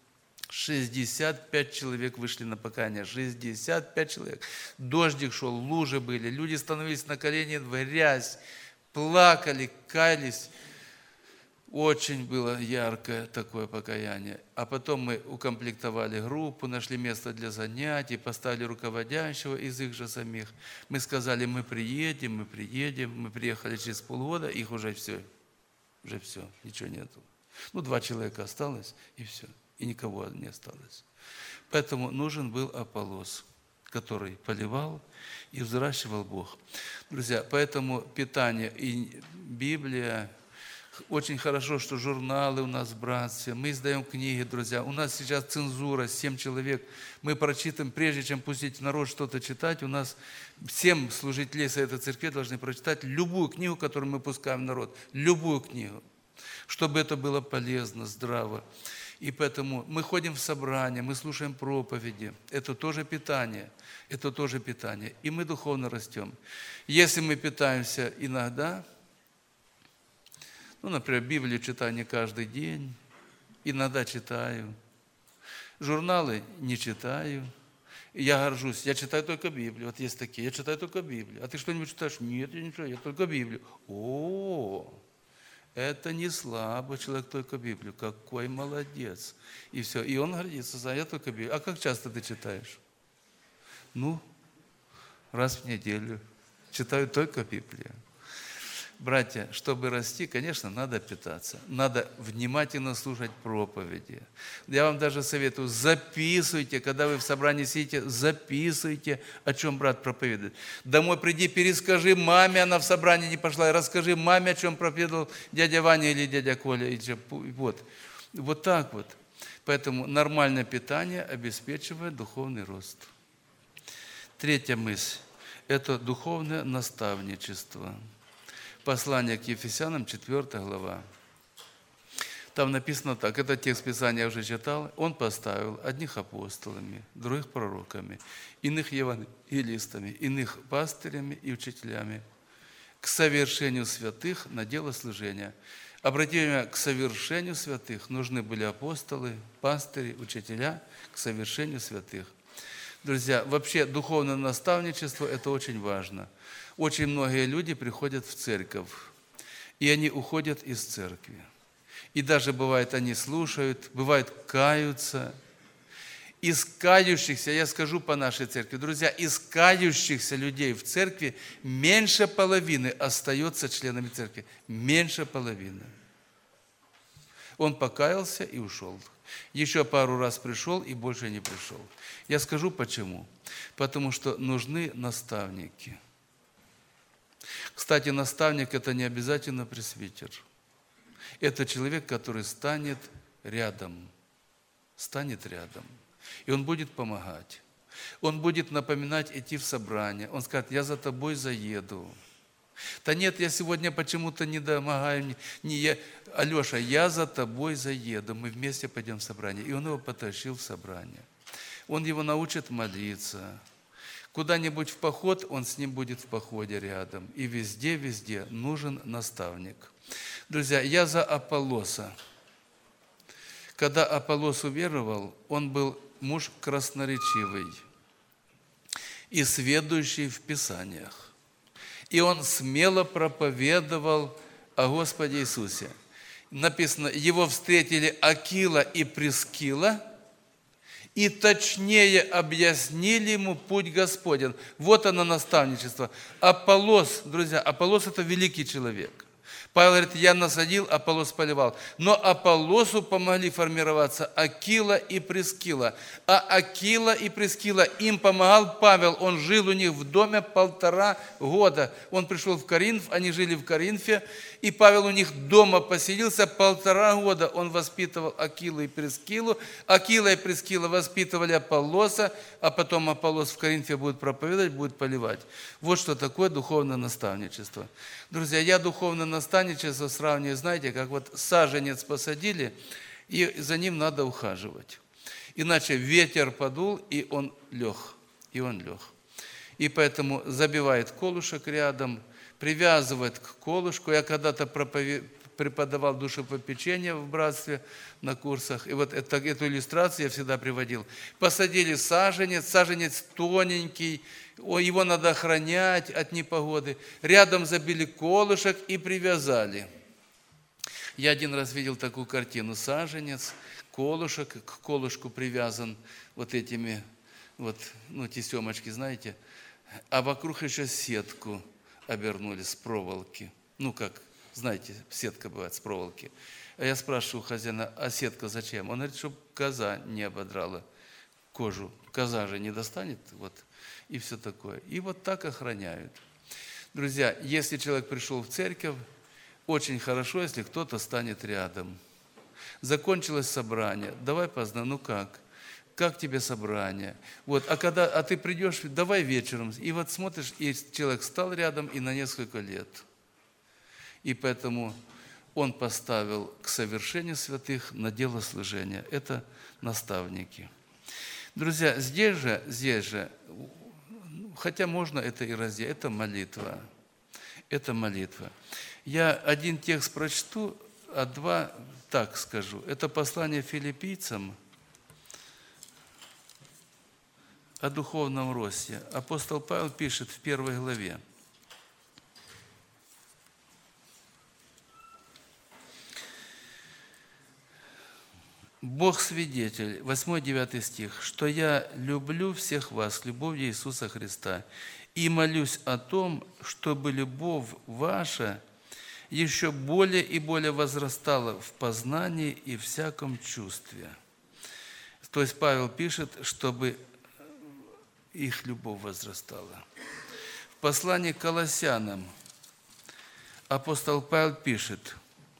65 человек вышли на покаяние, 65 человек. Дождик шел, лужи были, люди становились на колени в грязь, плакали, каялись. Очень было яркое такое покаяние. А потом мы укомплектовали группу, нашли место для занятий, поставили руководящего из их же самих. Мы сказали: мы приедем. Мы приехали через полгода, их уже все, ничего нету. 2 человека осталось, и все. И никого не осталось. Поэтому нужен был Аполлос, который поливал и взращивал Бог. Друзья, поэтому питание и Библия. Очень хорошо, что журналы у нас в братстве, мы издаем книги, друзья. У нас сейчас цензура, 7 человек. Мы прочитаем, прежде чем пустить в народ что-то читать, у нас 7 служителей Совета Церкви должны прочитать любую книгу, которую мы пускаем в народ. Любую книгу. Чтобы это было полезно, здраво. И поэтому мы ходим в собрания, мы слушаем проповеди. Это тоже питание. Это тоже питание. И мы духовно растем. Если мы питаемся иногда, например, Библию читаю не каждый день, иногда читаю. Журналы не читаю. Я горжусь, я читаю только Библию. Вот есть такие, я читаю только Библию. А ты что-нибудь читаешь? Нет, я не читаю, я только Библию. Это не слабый человек, только Библию. Какой молодец. И все. И он гордится: я только Библию. А как часто ты читаешь? Раз в неделю. Читаю только Библию. Братья, чтобы расти, конечно, надо питаться. Надо внимательно слушать проповеди. Я вам даже советую, записывайте, когда вы в собрании сидите, записывайте, о чем брат проповедует. Домой приди, перескажи маме, она в собрании не пошла, и расскажи маме, о чем проповедовал дядя Ваня или дядя Коля. Вот так вот. Поэтому нормальное питание обеспечивает духовный рост. Третья мысль – это духовное наставничество. Послание к Ефесянам, 4 глава. Там написано так, это текст Писания я уже читал. Он поставил одних апостолами, других пророками, иных евангелистами, иных пастырями и учителями к совершению святых на дело служения. Обратите внимание, к совершению святых нужны были апостолы, пастыри, учителя к совершению святых. Друзья, вообще духовное наставничество – это очень важно. Очень многие люди приходят в церковь, и они уходят из церкви. И даже бывает, они слушают, бывает, каются. Из кающихся, я скажу по нашей церкви, друзья, из кающихся людей в церкви меньше половины остается членами церкви. Меньше половины. Он покаялся и ушел. Еще пару раз пришел и больше не пришел. Я скажу почему. Потому что нужны наставники. Кстати, наставник – это не обязательно пресвитер. Это человек, который станет рядом. Станет рядом. И он будет помогать. Он будет напоминать идти в собрание. Он скажет, я за тобой заеду. Да нет, я сегодня почему-то не домогаю. Алеша, я за тобой заеду. Мы вместе пойдем в собрание. И он его потащил в собрание. Он его научит молиться. Куда-нибудь в поход, он с ним будет в походе рядом. И везде нужен наставник. Друзья, я за Аполлоса. Когда Аполлос уверовал, он был муж красноречивый и сведущий в Писаниях. И он смело проповедовал о Господе Иисусе. Написано, его встретили Акила и Прискила, и точнее объяснили ему путь Господень. Вот оно наставничество. Аполлос, друзья, Аполлос – это великий человек. Павел говорит, я насадил, Аполлос поливал. Но Аполлосу помогли формироваться Акила и Прискила. А Акила и Прискила им помогал Павел. Он жил у них в доме 1,5 года. Он пришел в Коринф, они жили в Коринфе. И Павел у них дома поселился 1,5 года. Он воспитывал Акилу и Прискилу. Акила и Прискила воспитывали Аполлоса. А потом Аполлос в Коринфе будет проповедовать, будет поливать. Вот что такое духовное наставничество. Друзья, я духовное наставничество сравниваю, знаете, как вот саженец посадили, и за ним надо ухаживать. Иначе ветер подул, и он лег. И поэтому забивает колышек рядом, привязывает к колышку. Я когда-то преподавал душепопечение в братстве на курсах, и вот эту иллюстрацию я всегда приводил. Посадили саженец тоненький, его надо охранять от непогоды. Рядом забили колышек и привязали. Я один раз видел такую картину. Саженец, колышек, к колышку привязан вот этими, тесемочки, знаете, а вокруг еще сетку обернули с проволоки. Знаете, сетка бывает с проволоки. А я спрашиваю у хозяина, а сетка зачем? Он говорит, чтобы коза не ободрала кожу. Коза же не достанет, и все такое. И вот так охраняют. Друзья, если человек пришел в церковь, очень хорошо, если кто-то станет рядом. Закончилось собрание, давай поздно, как тебе собрание? А ты придешь, давай вечером. И смотришь, и человек стал рядом и на несколько лет. И поэтому он поставил к совершению святых на дело служения. Это наставники. Друзья, здесь же, хотя можно это и разделить, это молитва. Это молитва. Я один текст прочту, а два так скажу. Это послание филиппийцам о духовном росте. Апостол Павел пишет в 1 главе. Бог свидетель, 8-9 стих, что я люблю всех вас, любовью Иисуса Христа, и молюсь о том, чтобы любовь ваша еще более и более возрастала в познании и всяком чувстве. То есть Павел пишет, чтобы их любовь возрастала. В послании к Колоссянам апостол Павел пишет: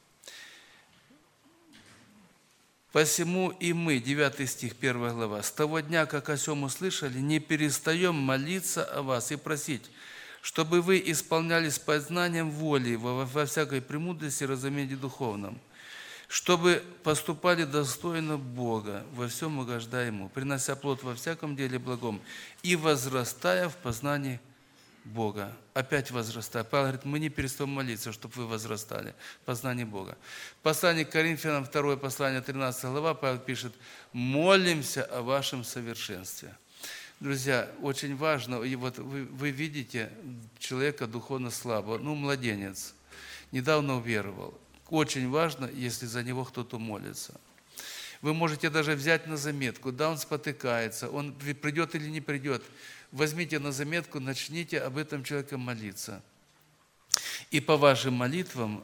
«Посему и мы», 9 стих, 1 глава, «с того дня, как о сем услышали, не перестаем молиться о вас и просить, чтобы вы исполнялись познанием воли во всякой премудрости и разумении духовном, чтобы поступали достойно Бога, во всем угождая Ему, принося плод во всяком деле благом и возрастая в познании Бога». Опять возрастая. Павел говорит, мы не перестаем молиться, чтобы вы возрастали в познании Бога. В послании к Коринфянам, 2 послание, 13 глава, Павел пишет: «Молимся о вашем совершенстве». Друзья, очень важно, и вот вы видите человека духовно слабого, младенец, недавно уверовал. Очень важно, если за него кто-то молится. Вы можете даже взять на заметку, да, он спотыкается, он придет или не придет. Возьмите на заметку, начните об этом человеке молиться. И по вашим молитвам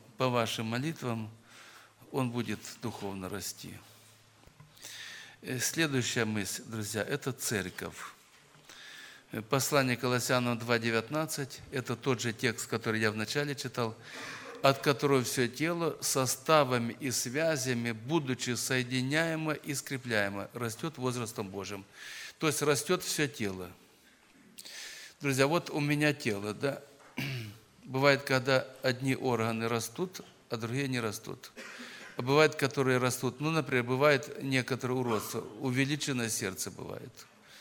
он будет духовно расти. Следующая мысль, друзья, это церковь. Послание Колоссянам 2:19, это тот же текст, который я вначале читал, от которого все тело составами и связями, будучи соединяемо и скрепляемо, растет возрастом Божьим. То есть растет все тело. Друзья, вот у меня тело, да? Бывает, когда одни органы растут, а другие не растут. А бывает, которые растут, например, бывает некоторые уродства, увеличенное сердце бывает.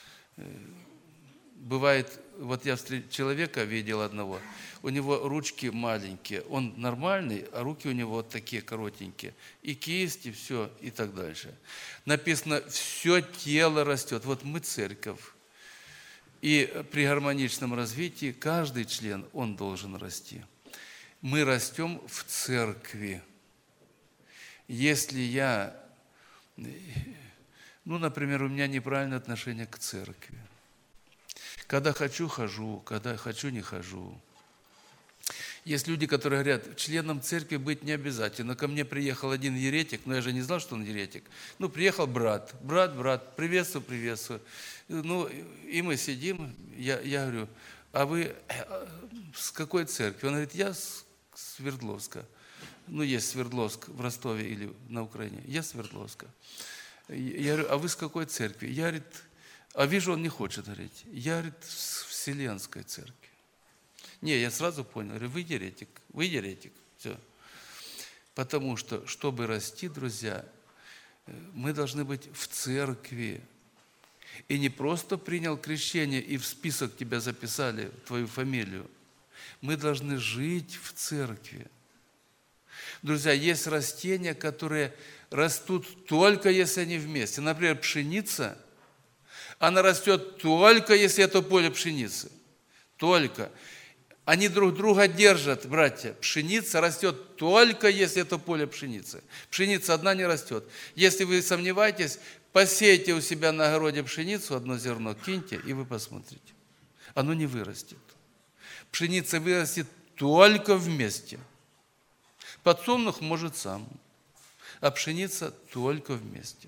Бывает, вот я человека видел одного, у него ручки маленькие, он нормальный, а руки у него вот такие коротенькие. И кисти, все, и так дальше. Написано, все тело растет. Вот мы церковь. И при гармоничном развитии каждый член, он должен расти. Мы растем в церкви. Если я, например, у меня неправильное отношение к церкви. Когда хочу, хожу, когда хочу, не хожу. Есть люди, которые говорят, членом церкви быть не обязательно. Ко мне приехал один еретик, но я же не знал, что он еретик. Приехал брат, приветствую. И мы сидим, я говорю, а вы с какой церкви? Он говорит, я с Свердловска. Есть Свердловск в Ростове или на Украине. Я с Свердловска. Я говорю, а вы с какой церкви? Я, говорит, а вижу, он не хочет говорить. Я, говорит, с Вселенской церкви. Не, я сразу понял, говорю, вы еретик, все. Потому что, чтобы расти, друзья, мы должны быть в церкви. И не просто принял крещение, и в список тебя записали, твою фамилию. Мы должны жить в церкви. Друзья, есть растения, которые растут только если они вместе. Например, пшеница, она растет только если это поле пшеницы. Только. Они друг друга держат, братья. Пшеница растет только если это поле пшеницы. Пшеница одна не растет. Если вы сомневаетесь, посейте у себя на огороде пшеницу, одно зерно киньте, и вы посмотрите. Оно не вырастет. Пшеница вырастет только вместе. Подсолнух может сам, а пшеница только вместе.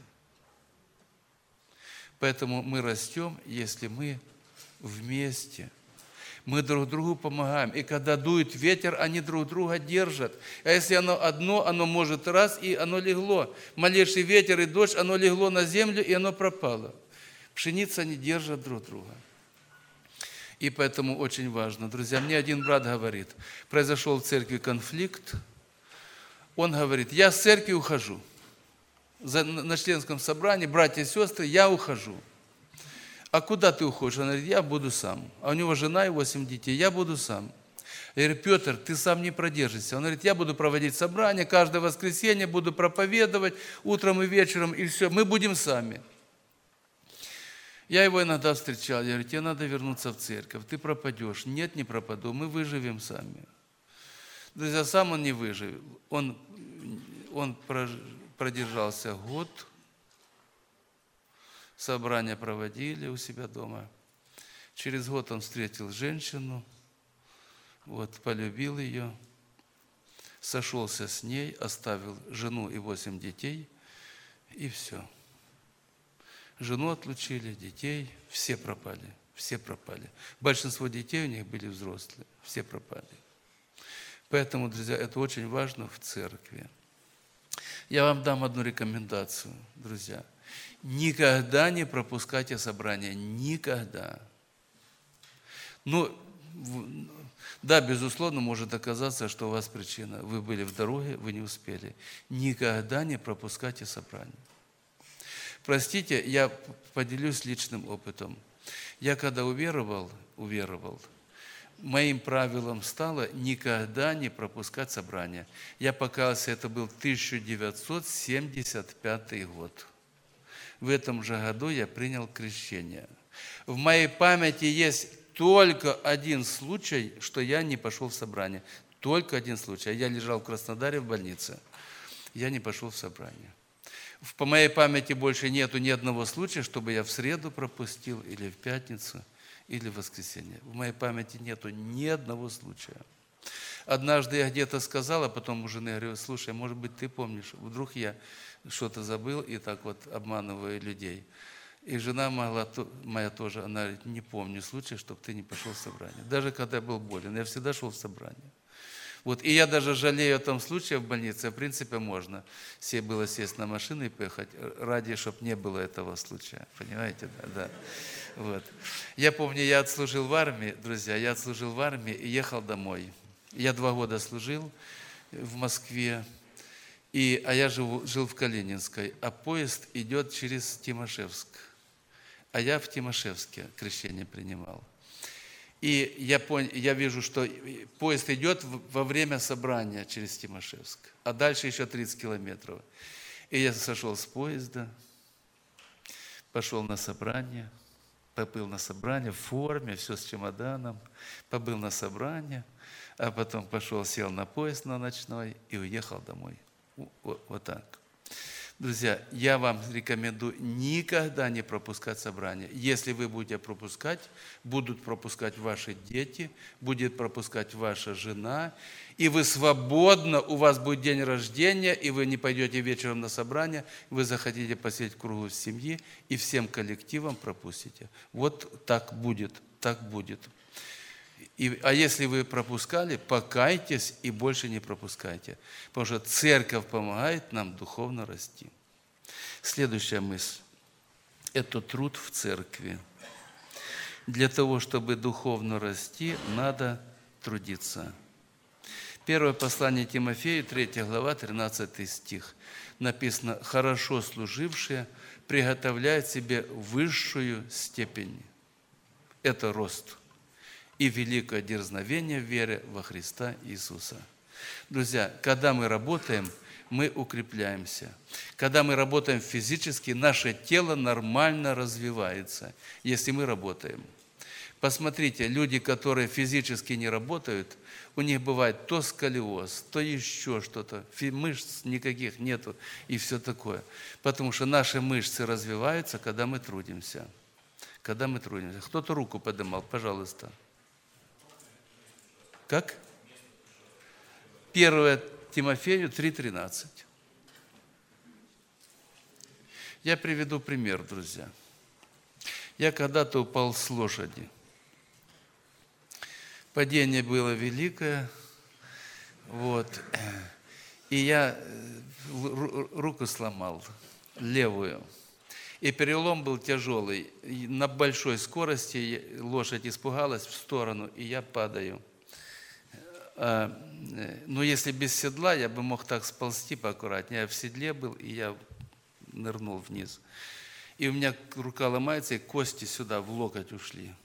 Поэтому мы растем, если мы вместе. Мы друг другу помогаем. И когда дует ветер, они друг друга держат. А если оно одно, оно может раз, и оно легло. Малейший ветер и дождь, оно легло на землю, и оно пропало. Пшеница не держит друг друга. И поэтому очень важно. Друзья, мне один брат говорит, произошел в церкви конфликт. Он говорит, я с церкви ухожу. На членском собрании, братья и сестры, я ухожу. А куда ты уходишь? Он говорит, я буду сам. А у него жена и 8 детей, я буду сам. Я говорю, Петр, ты сам не продержишься. Он говорит, я буду проводить собрание, каждое воскресенье буду проповедовать, утром и вечером, и все, мы будем сами. Я его иногда встречал, я говорю, тебе надо вернуться в церковь, ты пропадешь. Нет, не пропаду, мы выживем сами. Друзья, сам он не выживет. Он продержался год, собрания проводили у себя дома. Через год он встретил женщину, полюбил ее, сошелся с ней, оставил жену и 8 детей, и все. Жену отлучили, детей, все пропали, все пропали. Большинство детей у них были взрослые, все пропали. Поэтому, друзья, это очень важно в церкви. Я вам дам одну рекомендацию, друзья. Никогда не пропускайте собрания, никогда. Ну, да, безусловно, может оказаться, что у вас причина. Вы были в дороге, вы не успели. Никогда не пропускайте собрания. Простите, я поделюсь личным опытом. Я когда уверовал, моим правилом стало никогда не пропускать собрания. Я покаялся, это был 1975 год. В этом же году я принял крещение. В моей памяти есть только один случай, что я не пошел в собрание. Только один случай. Я лежал в Краснодаре в больнице. Я не пошел в собрание. По моей памяти больше нету ни одного случая, чтобы я в среду пропустил, или в пятницу, или в воскресенье. В моей памяти нету ни одного случая. Однажды я где-то сказал, а потом у жены говорю: слушай, может быть, ты помнишь, вдруг я что-то забыл и так вот обманываю людей. И жена моя тоже, она говорит: не помню случая, чтобы ты не пошел в собрание. Даже когда я был болен, я всегда шел в собрание. Вот, и я даже жалею о том случае в больнице. В принципе, можно было сесть на машину и поехать, ради, чтобы не было этого случая. Понимаете? Да. Вот. Я помню, я отслужил в армии, друзья, и ехал домой. Я 2 года служил в Москве, а я жил в Калининской, а поезд идет через Тимошевск. А я в Тимошевске крещение принимал. И я вижу, что поезд идет во время собрания через Тимошевск, а дальше еще 30 километров. И я сошел с поезда, пошел на собрание, побыл на собрании в форме, все с чемоданом, побыл на собрании, а потом сел на поезд на ночной и уехал домой. Вот так. Друзья, я вам рекомендую никогда не пропускать собрания. Если вы будете пропускать, будут пропускать ваши дети, будет пропускать ваша жена, и вы свободно, у вас будет день рождения, и вы не пойдете вечером на собрание, вы захотите посидеть в кругу семьи, и всем коллективом пропустите. Вот так будет, так будет. А если вы пропускали, покайтесь и больше не пропускайте. Потому что церковь помогает нам духовно расти. Следующая мысль. Это труд в церкви. Для того, чтобы духовно расти, надо трудиться. Первое послание Тимофею, 3 глава, 13 стих. Написано: «Хорошо служившие приготовляют себе высшую степень». Это рост. И великое дерзновение в вере во Христа Иисуса. Друзья, когда мы работаем, мы укрепляемся. Когда мы работаем физически, наше тело нормально развивается, если мы работаем. Посмотрите, люди, которые физически не работают, у них бывает то сколиоз, то еще что-то, мышц никаких нету и все такое. Потому что наши мышцы развиваются, когда мы трудимся. Когда мы трудимся. Кто-то руку поднимал, пожалуйста. Как? 1 Тимофею 3:13. Я приведу пример, друзья. Я когда-то упал с лошади. Падение было великое. Вот. И я руку сломал, левую. И перелом был тяжелый. И на большой скорости лошадь испугалась в сторону, и я падаю. Но если без седла, я бы мог так сползти поаккуратнее. Я в седле был, и я нырнул вниз. И у меня рука ломается, и кости сюда, в локоть ушли.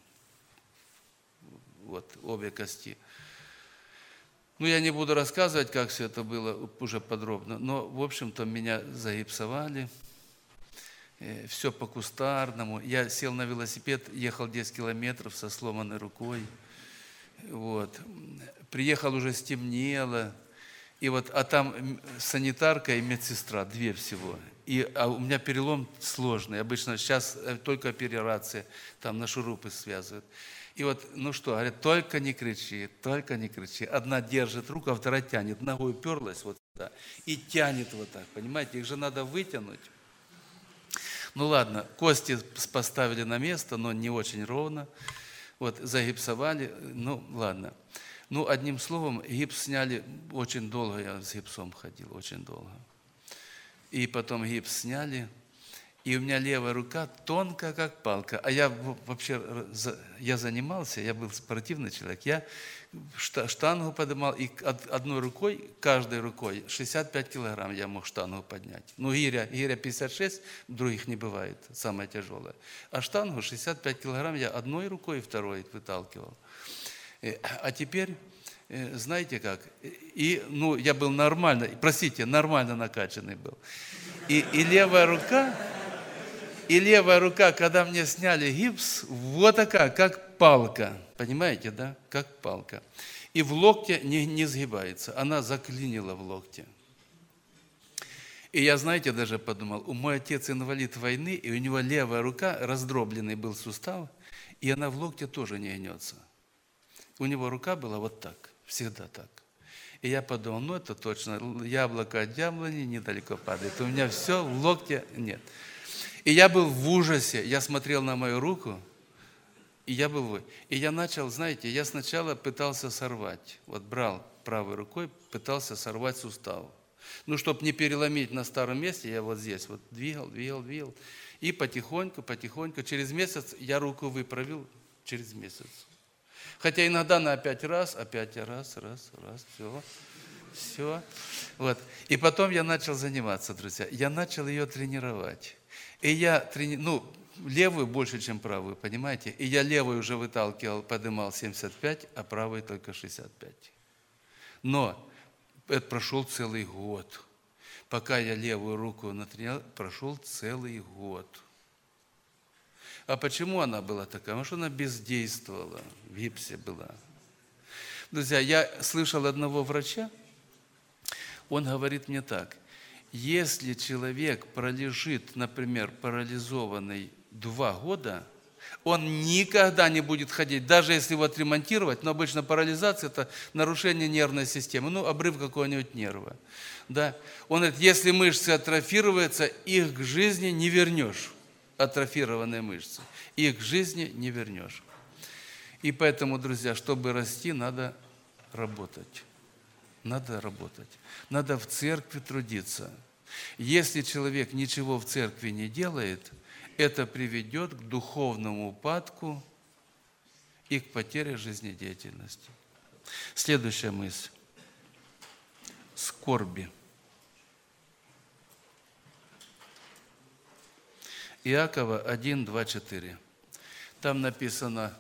Вот, обе кости. Ну, я не буду рассказывать, как все это было уже подробно, но, в общем-то, меня загипсовали. Все по-кустарному. Я сел на велосипед, ехал 10 километров со сломанной рукой. Вот. Приехал, уже стемнело. И вот, а там санитарка и медсестра, 2 всего. А у меня перелом сложный. Обычно сейчас только операция, там на шурупы связывают. И вот, ну что, говорят, только не кричи, только не кричи. Одна держит руку, а вторая тянет. Ногой уперлась вот сюда и тянет вот так, понимаете? Их же надо вытянуть. Ну ладно, кости поставили на место, но не очень ровно. Вот, загипсовали, ну ладно. Ну, одним словом, гипс сняли очень долго, я с гипсом ходил, очень долго. И потом гипс сняли, и у меня левая рука тонкая, как палка. А я вообще, я занимался, я был спортивный человек, я штангу поднимал, и одной рукой, каждой рукой 65 килограмм я мог штангу поднять. Ну, гиря 56, других не бывает, самая тяжелая. А штангу 65 килограмм я одной рукой и второй выталкивал. А теперь, знаете как, ну, я был нормально, простите, нормально накачанный был. И левая рука, когда мне сняли гипс, вот такая, как палка, понимаете, да, как палка. И в локте не сгибается, она заклинила в локте. И я, знаете, даже подумал, мой отец инвалид войны, и у него левая рука, раздробленный был сустав, и она в локте тоже не гнется. У него рука была вот так, всегда так. И я подумал, ну это точно, яблоко от яблони недалеко падает. У меня все, в локте нет. И я был в ужасе, я смотрел на мою руку, и я начал, знаете, я сначала пытался сорвать. Вот брал правой рукой, пытался сорвать сустав. Ну, чтобы не переломить на старом месте, я вот здесь вот двигал. И потихоньку, через месяц я руку выправил, через месяц. Хотя иногда на опять раз, все. Вот. И потом я начал заниматься, друзья. Я начал ее тренировать. И я левую больше, чем правую, понимаете? И я левую уже выталкивал, поднимал 75, а правой только 65. Но это прошел целый год. Пока я левую руку натренировал, прошел целый год. А почему она была такая? Потому что она бездействовала, в гипсе была. Друзья, я слышал одного врача, он говорит мне так: если человек пролежит, например, парализованный 2 года, он никогда не будет ходить, даже если его отремонтировать, но обычно парализация – это нарушение нервной системы, обрыв какого-нибудь нерва. Да? Он говорит, если мышцы атрофируются, их к жизни не вернешь. Атрофированные мышцы. Их к жизни не вернешь. И поэтому, друзья, чтобы расти, надо работать. Надо работать. Надо в церкви трудиться. Если человек ничего в церкви не делает, это приведет к духовному упадку и к потере жизнедеятельности. Следующая мысль. Скорби. Иакова 1, 2, 4. Там написано: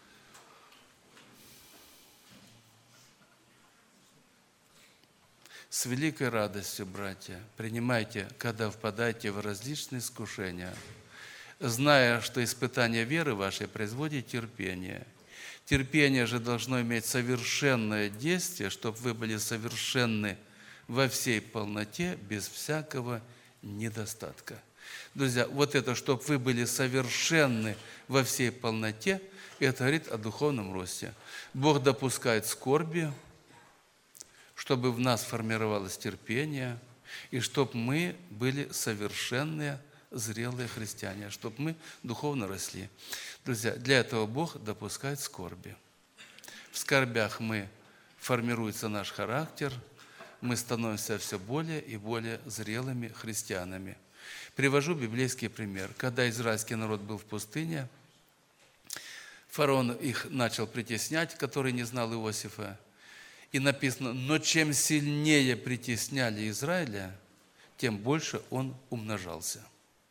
«С великой радостью, братья, принимайте, когда впадаете в различные искушения, зная, что испытание веры вашей производит терпение. Терпение же должно иметь совершенное действие, чтобы вы были совершенны во всей полноте, без всякого недостатка». Друзья, вот это, чтобы вы были совершенны во всей полноте, это говорит о духовном росте. Бог допускает скорби, чтобы в нас формировалось терпение, и чтобы мы были совершенные, зрелые христиане, чтобы мы духовно росли. Друзья, для этого Бог допускает скорби. В скорбях формируется наш характер, мы становимся все более и более зрелыми христианами. Привожу библейский пример. Когда израильский народ был в пустыне, фараон их начал притеснять, который не знал Иосифа. И написано, но чем сильнее притесняли Израиля, тем больше он умножался.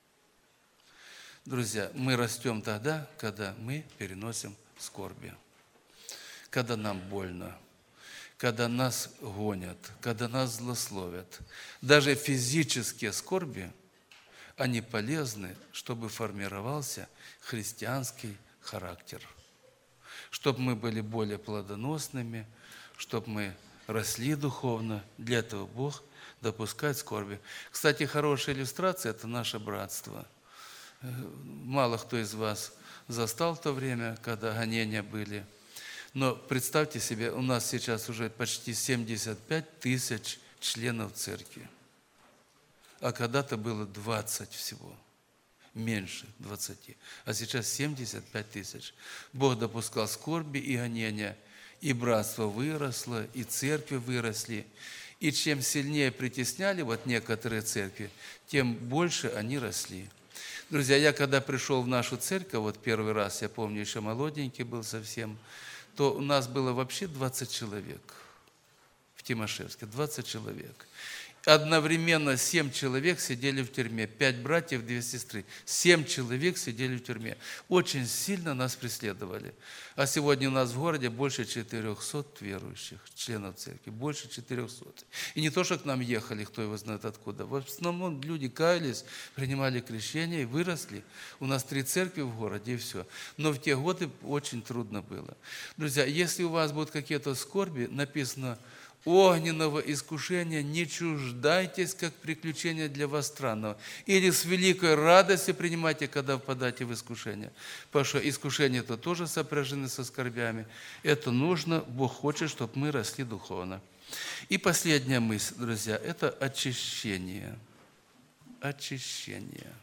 Друзья, мы растем тогда, когда мы переносим скорби, когда нам больно, когда нас гонят, когда нас злословят. Даже физические скорби, они полезны, чтобы формировался христианский характер, чтобы мы были более плодоносными, чтобы мы росли духовно. Для этого Бог допускает скорби. Кстати, хорошая иллюстрация – это наше братство. Мало кто из вас застал то время, когда гонения были. Но представьте себе, у нас сейчас уже почти 75 тысяч членов церкви. А когда-то было 20 всего. Меньше 20. А сейчас 75 тысяч. Бог допускал скорби и гонения. И братство выросло, и церкви выросли. И чем сильнее притесняли вот некоторые церкви, тем больше они росли. Друзья, я когда пришел в нашу церковь, вот первый раз, я помню, еще молоденький был совсем, то у нас было вообще 20 человек в Тимошевске, 20 человек. Одновременно 7 человек сидели в тюрьме, 5 братьев, 2 сестры. 7 человек сидели в тюрьме. Очень сильно нас преследовали. А сегодня у нас в городе больше 400 верующих, членов церкви, больше 400. И не то, что к нам ехали, кто его знает откуда. В основном люди каялись, принимали крещение и выросли. У нас 3 церкви в городе, и все. Но в те годы очень трудно было. Друзья, если у вас будут какие-то скорби, написано: огненного искушения не чуждайтесь, как приключения для вас странного. Или с великой радостью принимайте, когда впадаете в искушение. Потому что искушения это тоже сопряжены со скорбями. Это нужно, Бог хочет, чтобы мы росли духовно. И последняя мысль, друзья, это очищение. Очищение.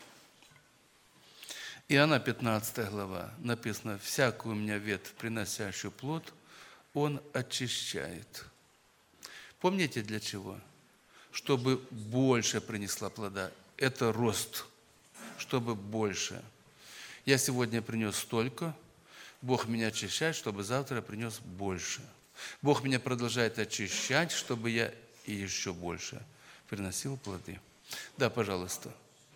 Иоанна 15 глава написано: «Всякую у меня ветвь, приносящую плод, он очищает». Помните для чего? Чтобы больше принесла плода. Это рост, чтобы больше. Я сегодня принес столько, Бог меня очищает, чтобы завтра я принес больше. Бог меня продолжает очищать, чтобы я и еще больше приносил плоды. Да, пожалуйста.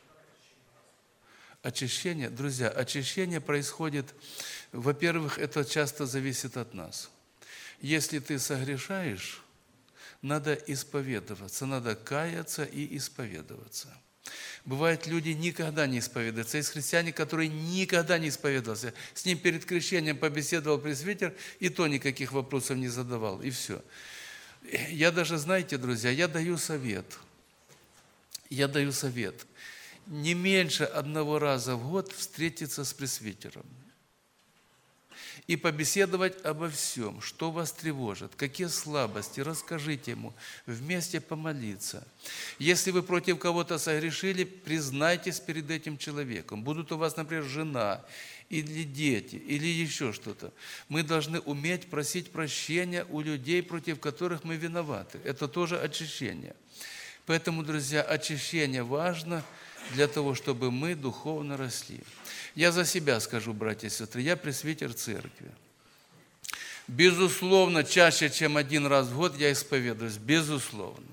Очищение, друзья, очищение происходит, во-первых, это часто зависит от нас. Если ты согрешаешь, надо исповедоваться, надо каяться и исповедоваться. Бывает, люди никогда не исповедуются. Есть христиане, которые никогда не исповедовался. С ним перед крещением побеседовал пресвитер, и то никаких вопросов не задавал, и все. Я даже, знаете, друзья, я даю совет. Не меньше 1 раза в год встретиться с пресвитером. И побеседовать обо всем, что вас тревожит, какие слабости, расскажите ему, вместе помолиться. Если вы против кого-то согрешили, признайтесь перед этим человеком. Будут у вас, например, жена или дети, или еще что-то. Мы должны уметь просить прощения у людей, против которых мы виноваты. Это тоже очищение. Поэтому, друзья, очищение важно для того, чтобы мы духовно росли. Я за себя скажу, братья и сестры, я пресвитер церкви. Безусловно, чаще, чем 1 раз в год я исповедуюсь, безусловно.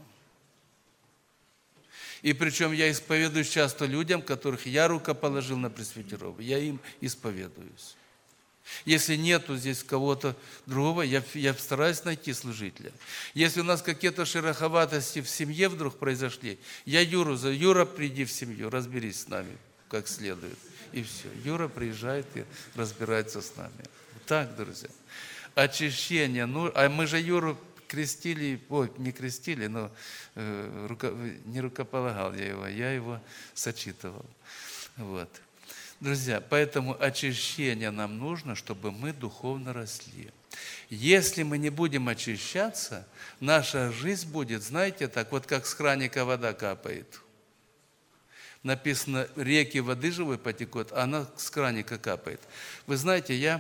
И причем я исповедуюсь часто людям, которых я рукоположил на пресвитеров, я им исповедуюсь. Если нету здесь кого-то другого, я стараюсь найти служителя. Если у нас какие-то шероховатости в семье вдруг произошли, я Юру зову: Юра, приди в семью, разберись с нами как следует. И все. Юра приезжает и разбирается с нами. Так, друзья. Очищение. А мы же Юру крестили, не крестили, но не рукополагал я его сочитывал. Вот. Друзья, поэтому очищение нам нужно, чтобы мы духовно росли. Если мы не будем очищаться, наша жизнь будет, знаете, так вот как с краника вода капает. Написано: реки воды живой потекут, а она с краника капает. Вы знаете, я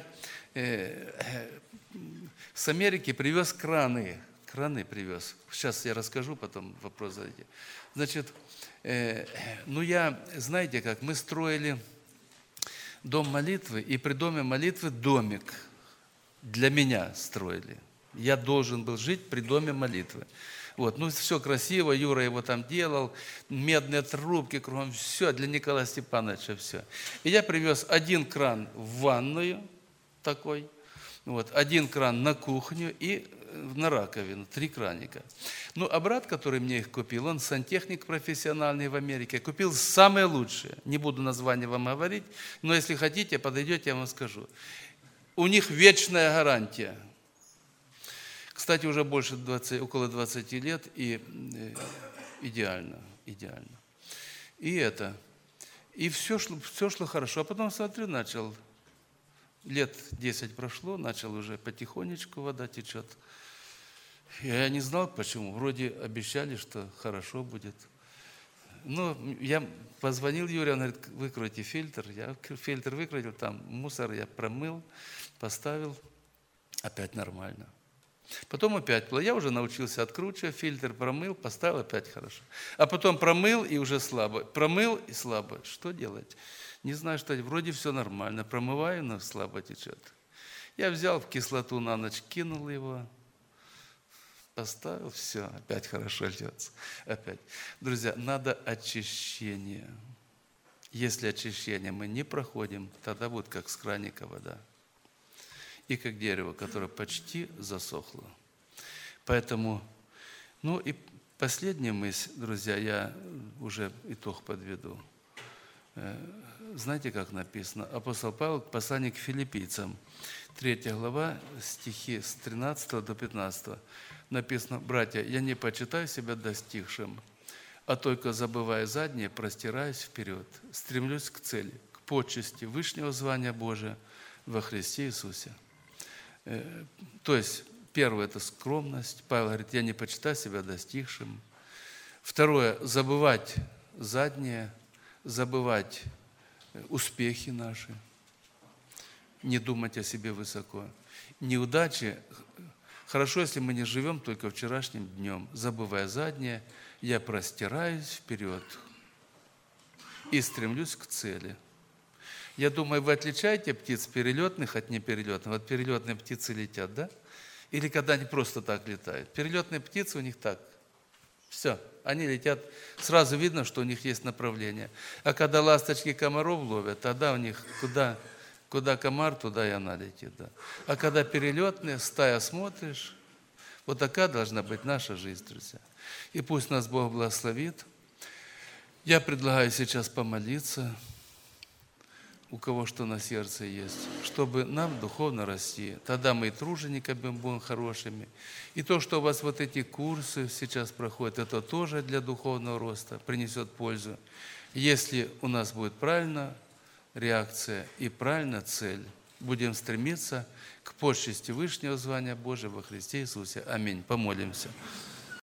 с Америки привез краны привез. Сейчас я расскажу, потом вопрос зададите. Значит, знаете как, мы строили дом молитвы, и при доме молитвы домик для меня строили. Я должен был жить при доме молитвы. Вот, все красиво, Юра его там делал, медные трубки кругом, все для Николая Степановича, все. И я привез 1 кран в ванную, такой, 1 кран на кухню и на раковину, 3 краника. А брат, который мне их купил, он сантехник профессиональный в Америке, купил самые лучшие. Не буду название вам говорить, но если хотите, подойдете, я вам скажу. У них вечная гарантия. К Кстати, уже больше около 20 лет, и идеально. И все шло хорошо. А потом, смотрю, лет 10 прошло, начал уже потихонечку, вода течет. Я не знал, почему. Вроде обещали, что хорошо будет. Ну, я позвонил Юрию, он говорит, выкройте фильтр. Я фильтр выкрутил, там мусор я промыл, поставил. Опять нормально. Потом опять было. Я уже научился откручивать, фильтр промыл, поставил, опять хорошо. А потом промыл и уже слабо. Промыл и слабо. Что делать? Не знаю, что делать. Вроде все нормально. Промываю, но слабо течет. Я взял в кислоту на ночь, кинул его, поставил, все, опять хорошо льется. Опять. Друзья, надо очищение. Если очищение мы не проходим, тогда будет как с краника вода. И как дерево, которое почти засохло. Поэтому, ну и последняя мысль, друзья, я уже итог подведу. Знаете, как написано? Апостол Павел, послание к филиппийцам, 3 глава, стихи с 13 до 15. Написано: «Братья, я не почитаю себя достигшим, а только, забывая заднее, простираюсь вперед, стремлюсь к цели, к почести вышнего звания Божия во Христе Иисусе». То есть, первое – это скромность. Павел говорит, я не почитаю себя достигшим. Второе – забывать заднее, забывать успехи наши, не думать о себе высоко. Неудачи – хорошо, если мы не живем только вчерашним днем. Забывая заднее, я простираюсь вперед и стремлюсь к цели. Я думаю, вы отличаете птиц перелетных от неперелетных? Вот перелетные птицы летят, да? Или когда они просто так летают? Перелетные птицы у них так. Все, они летят, сразу видно, что у них есть направление. А когда ласточки комаров ловят, тогда у них куда комар, туда и она летит. Да. А когда перелетные, стая смотришь, вот такая должна быть наша жизнь, друзья. И пусть нас Бог благословит. Я предлагаю сейчас помолиться, у кого что на сердце есть, чтобы нам духовно расти. Тогда мы и тружениками будем хорошими. И то, что у вас вот эти курсы сейчас проходят, это тоже для духовного роста принесет пользу. Если у нас будет правильная реакция и правильная цель, будем стремиться к почести вышнего звания Божия во Христе Иисусе. Аминь. Помолимся.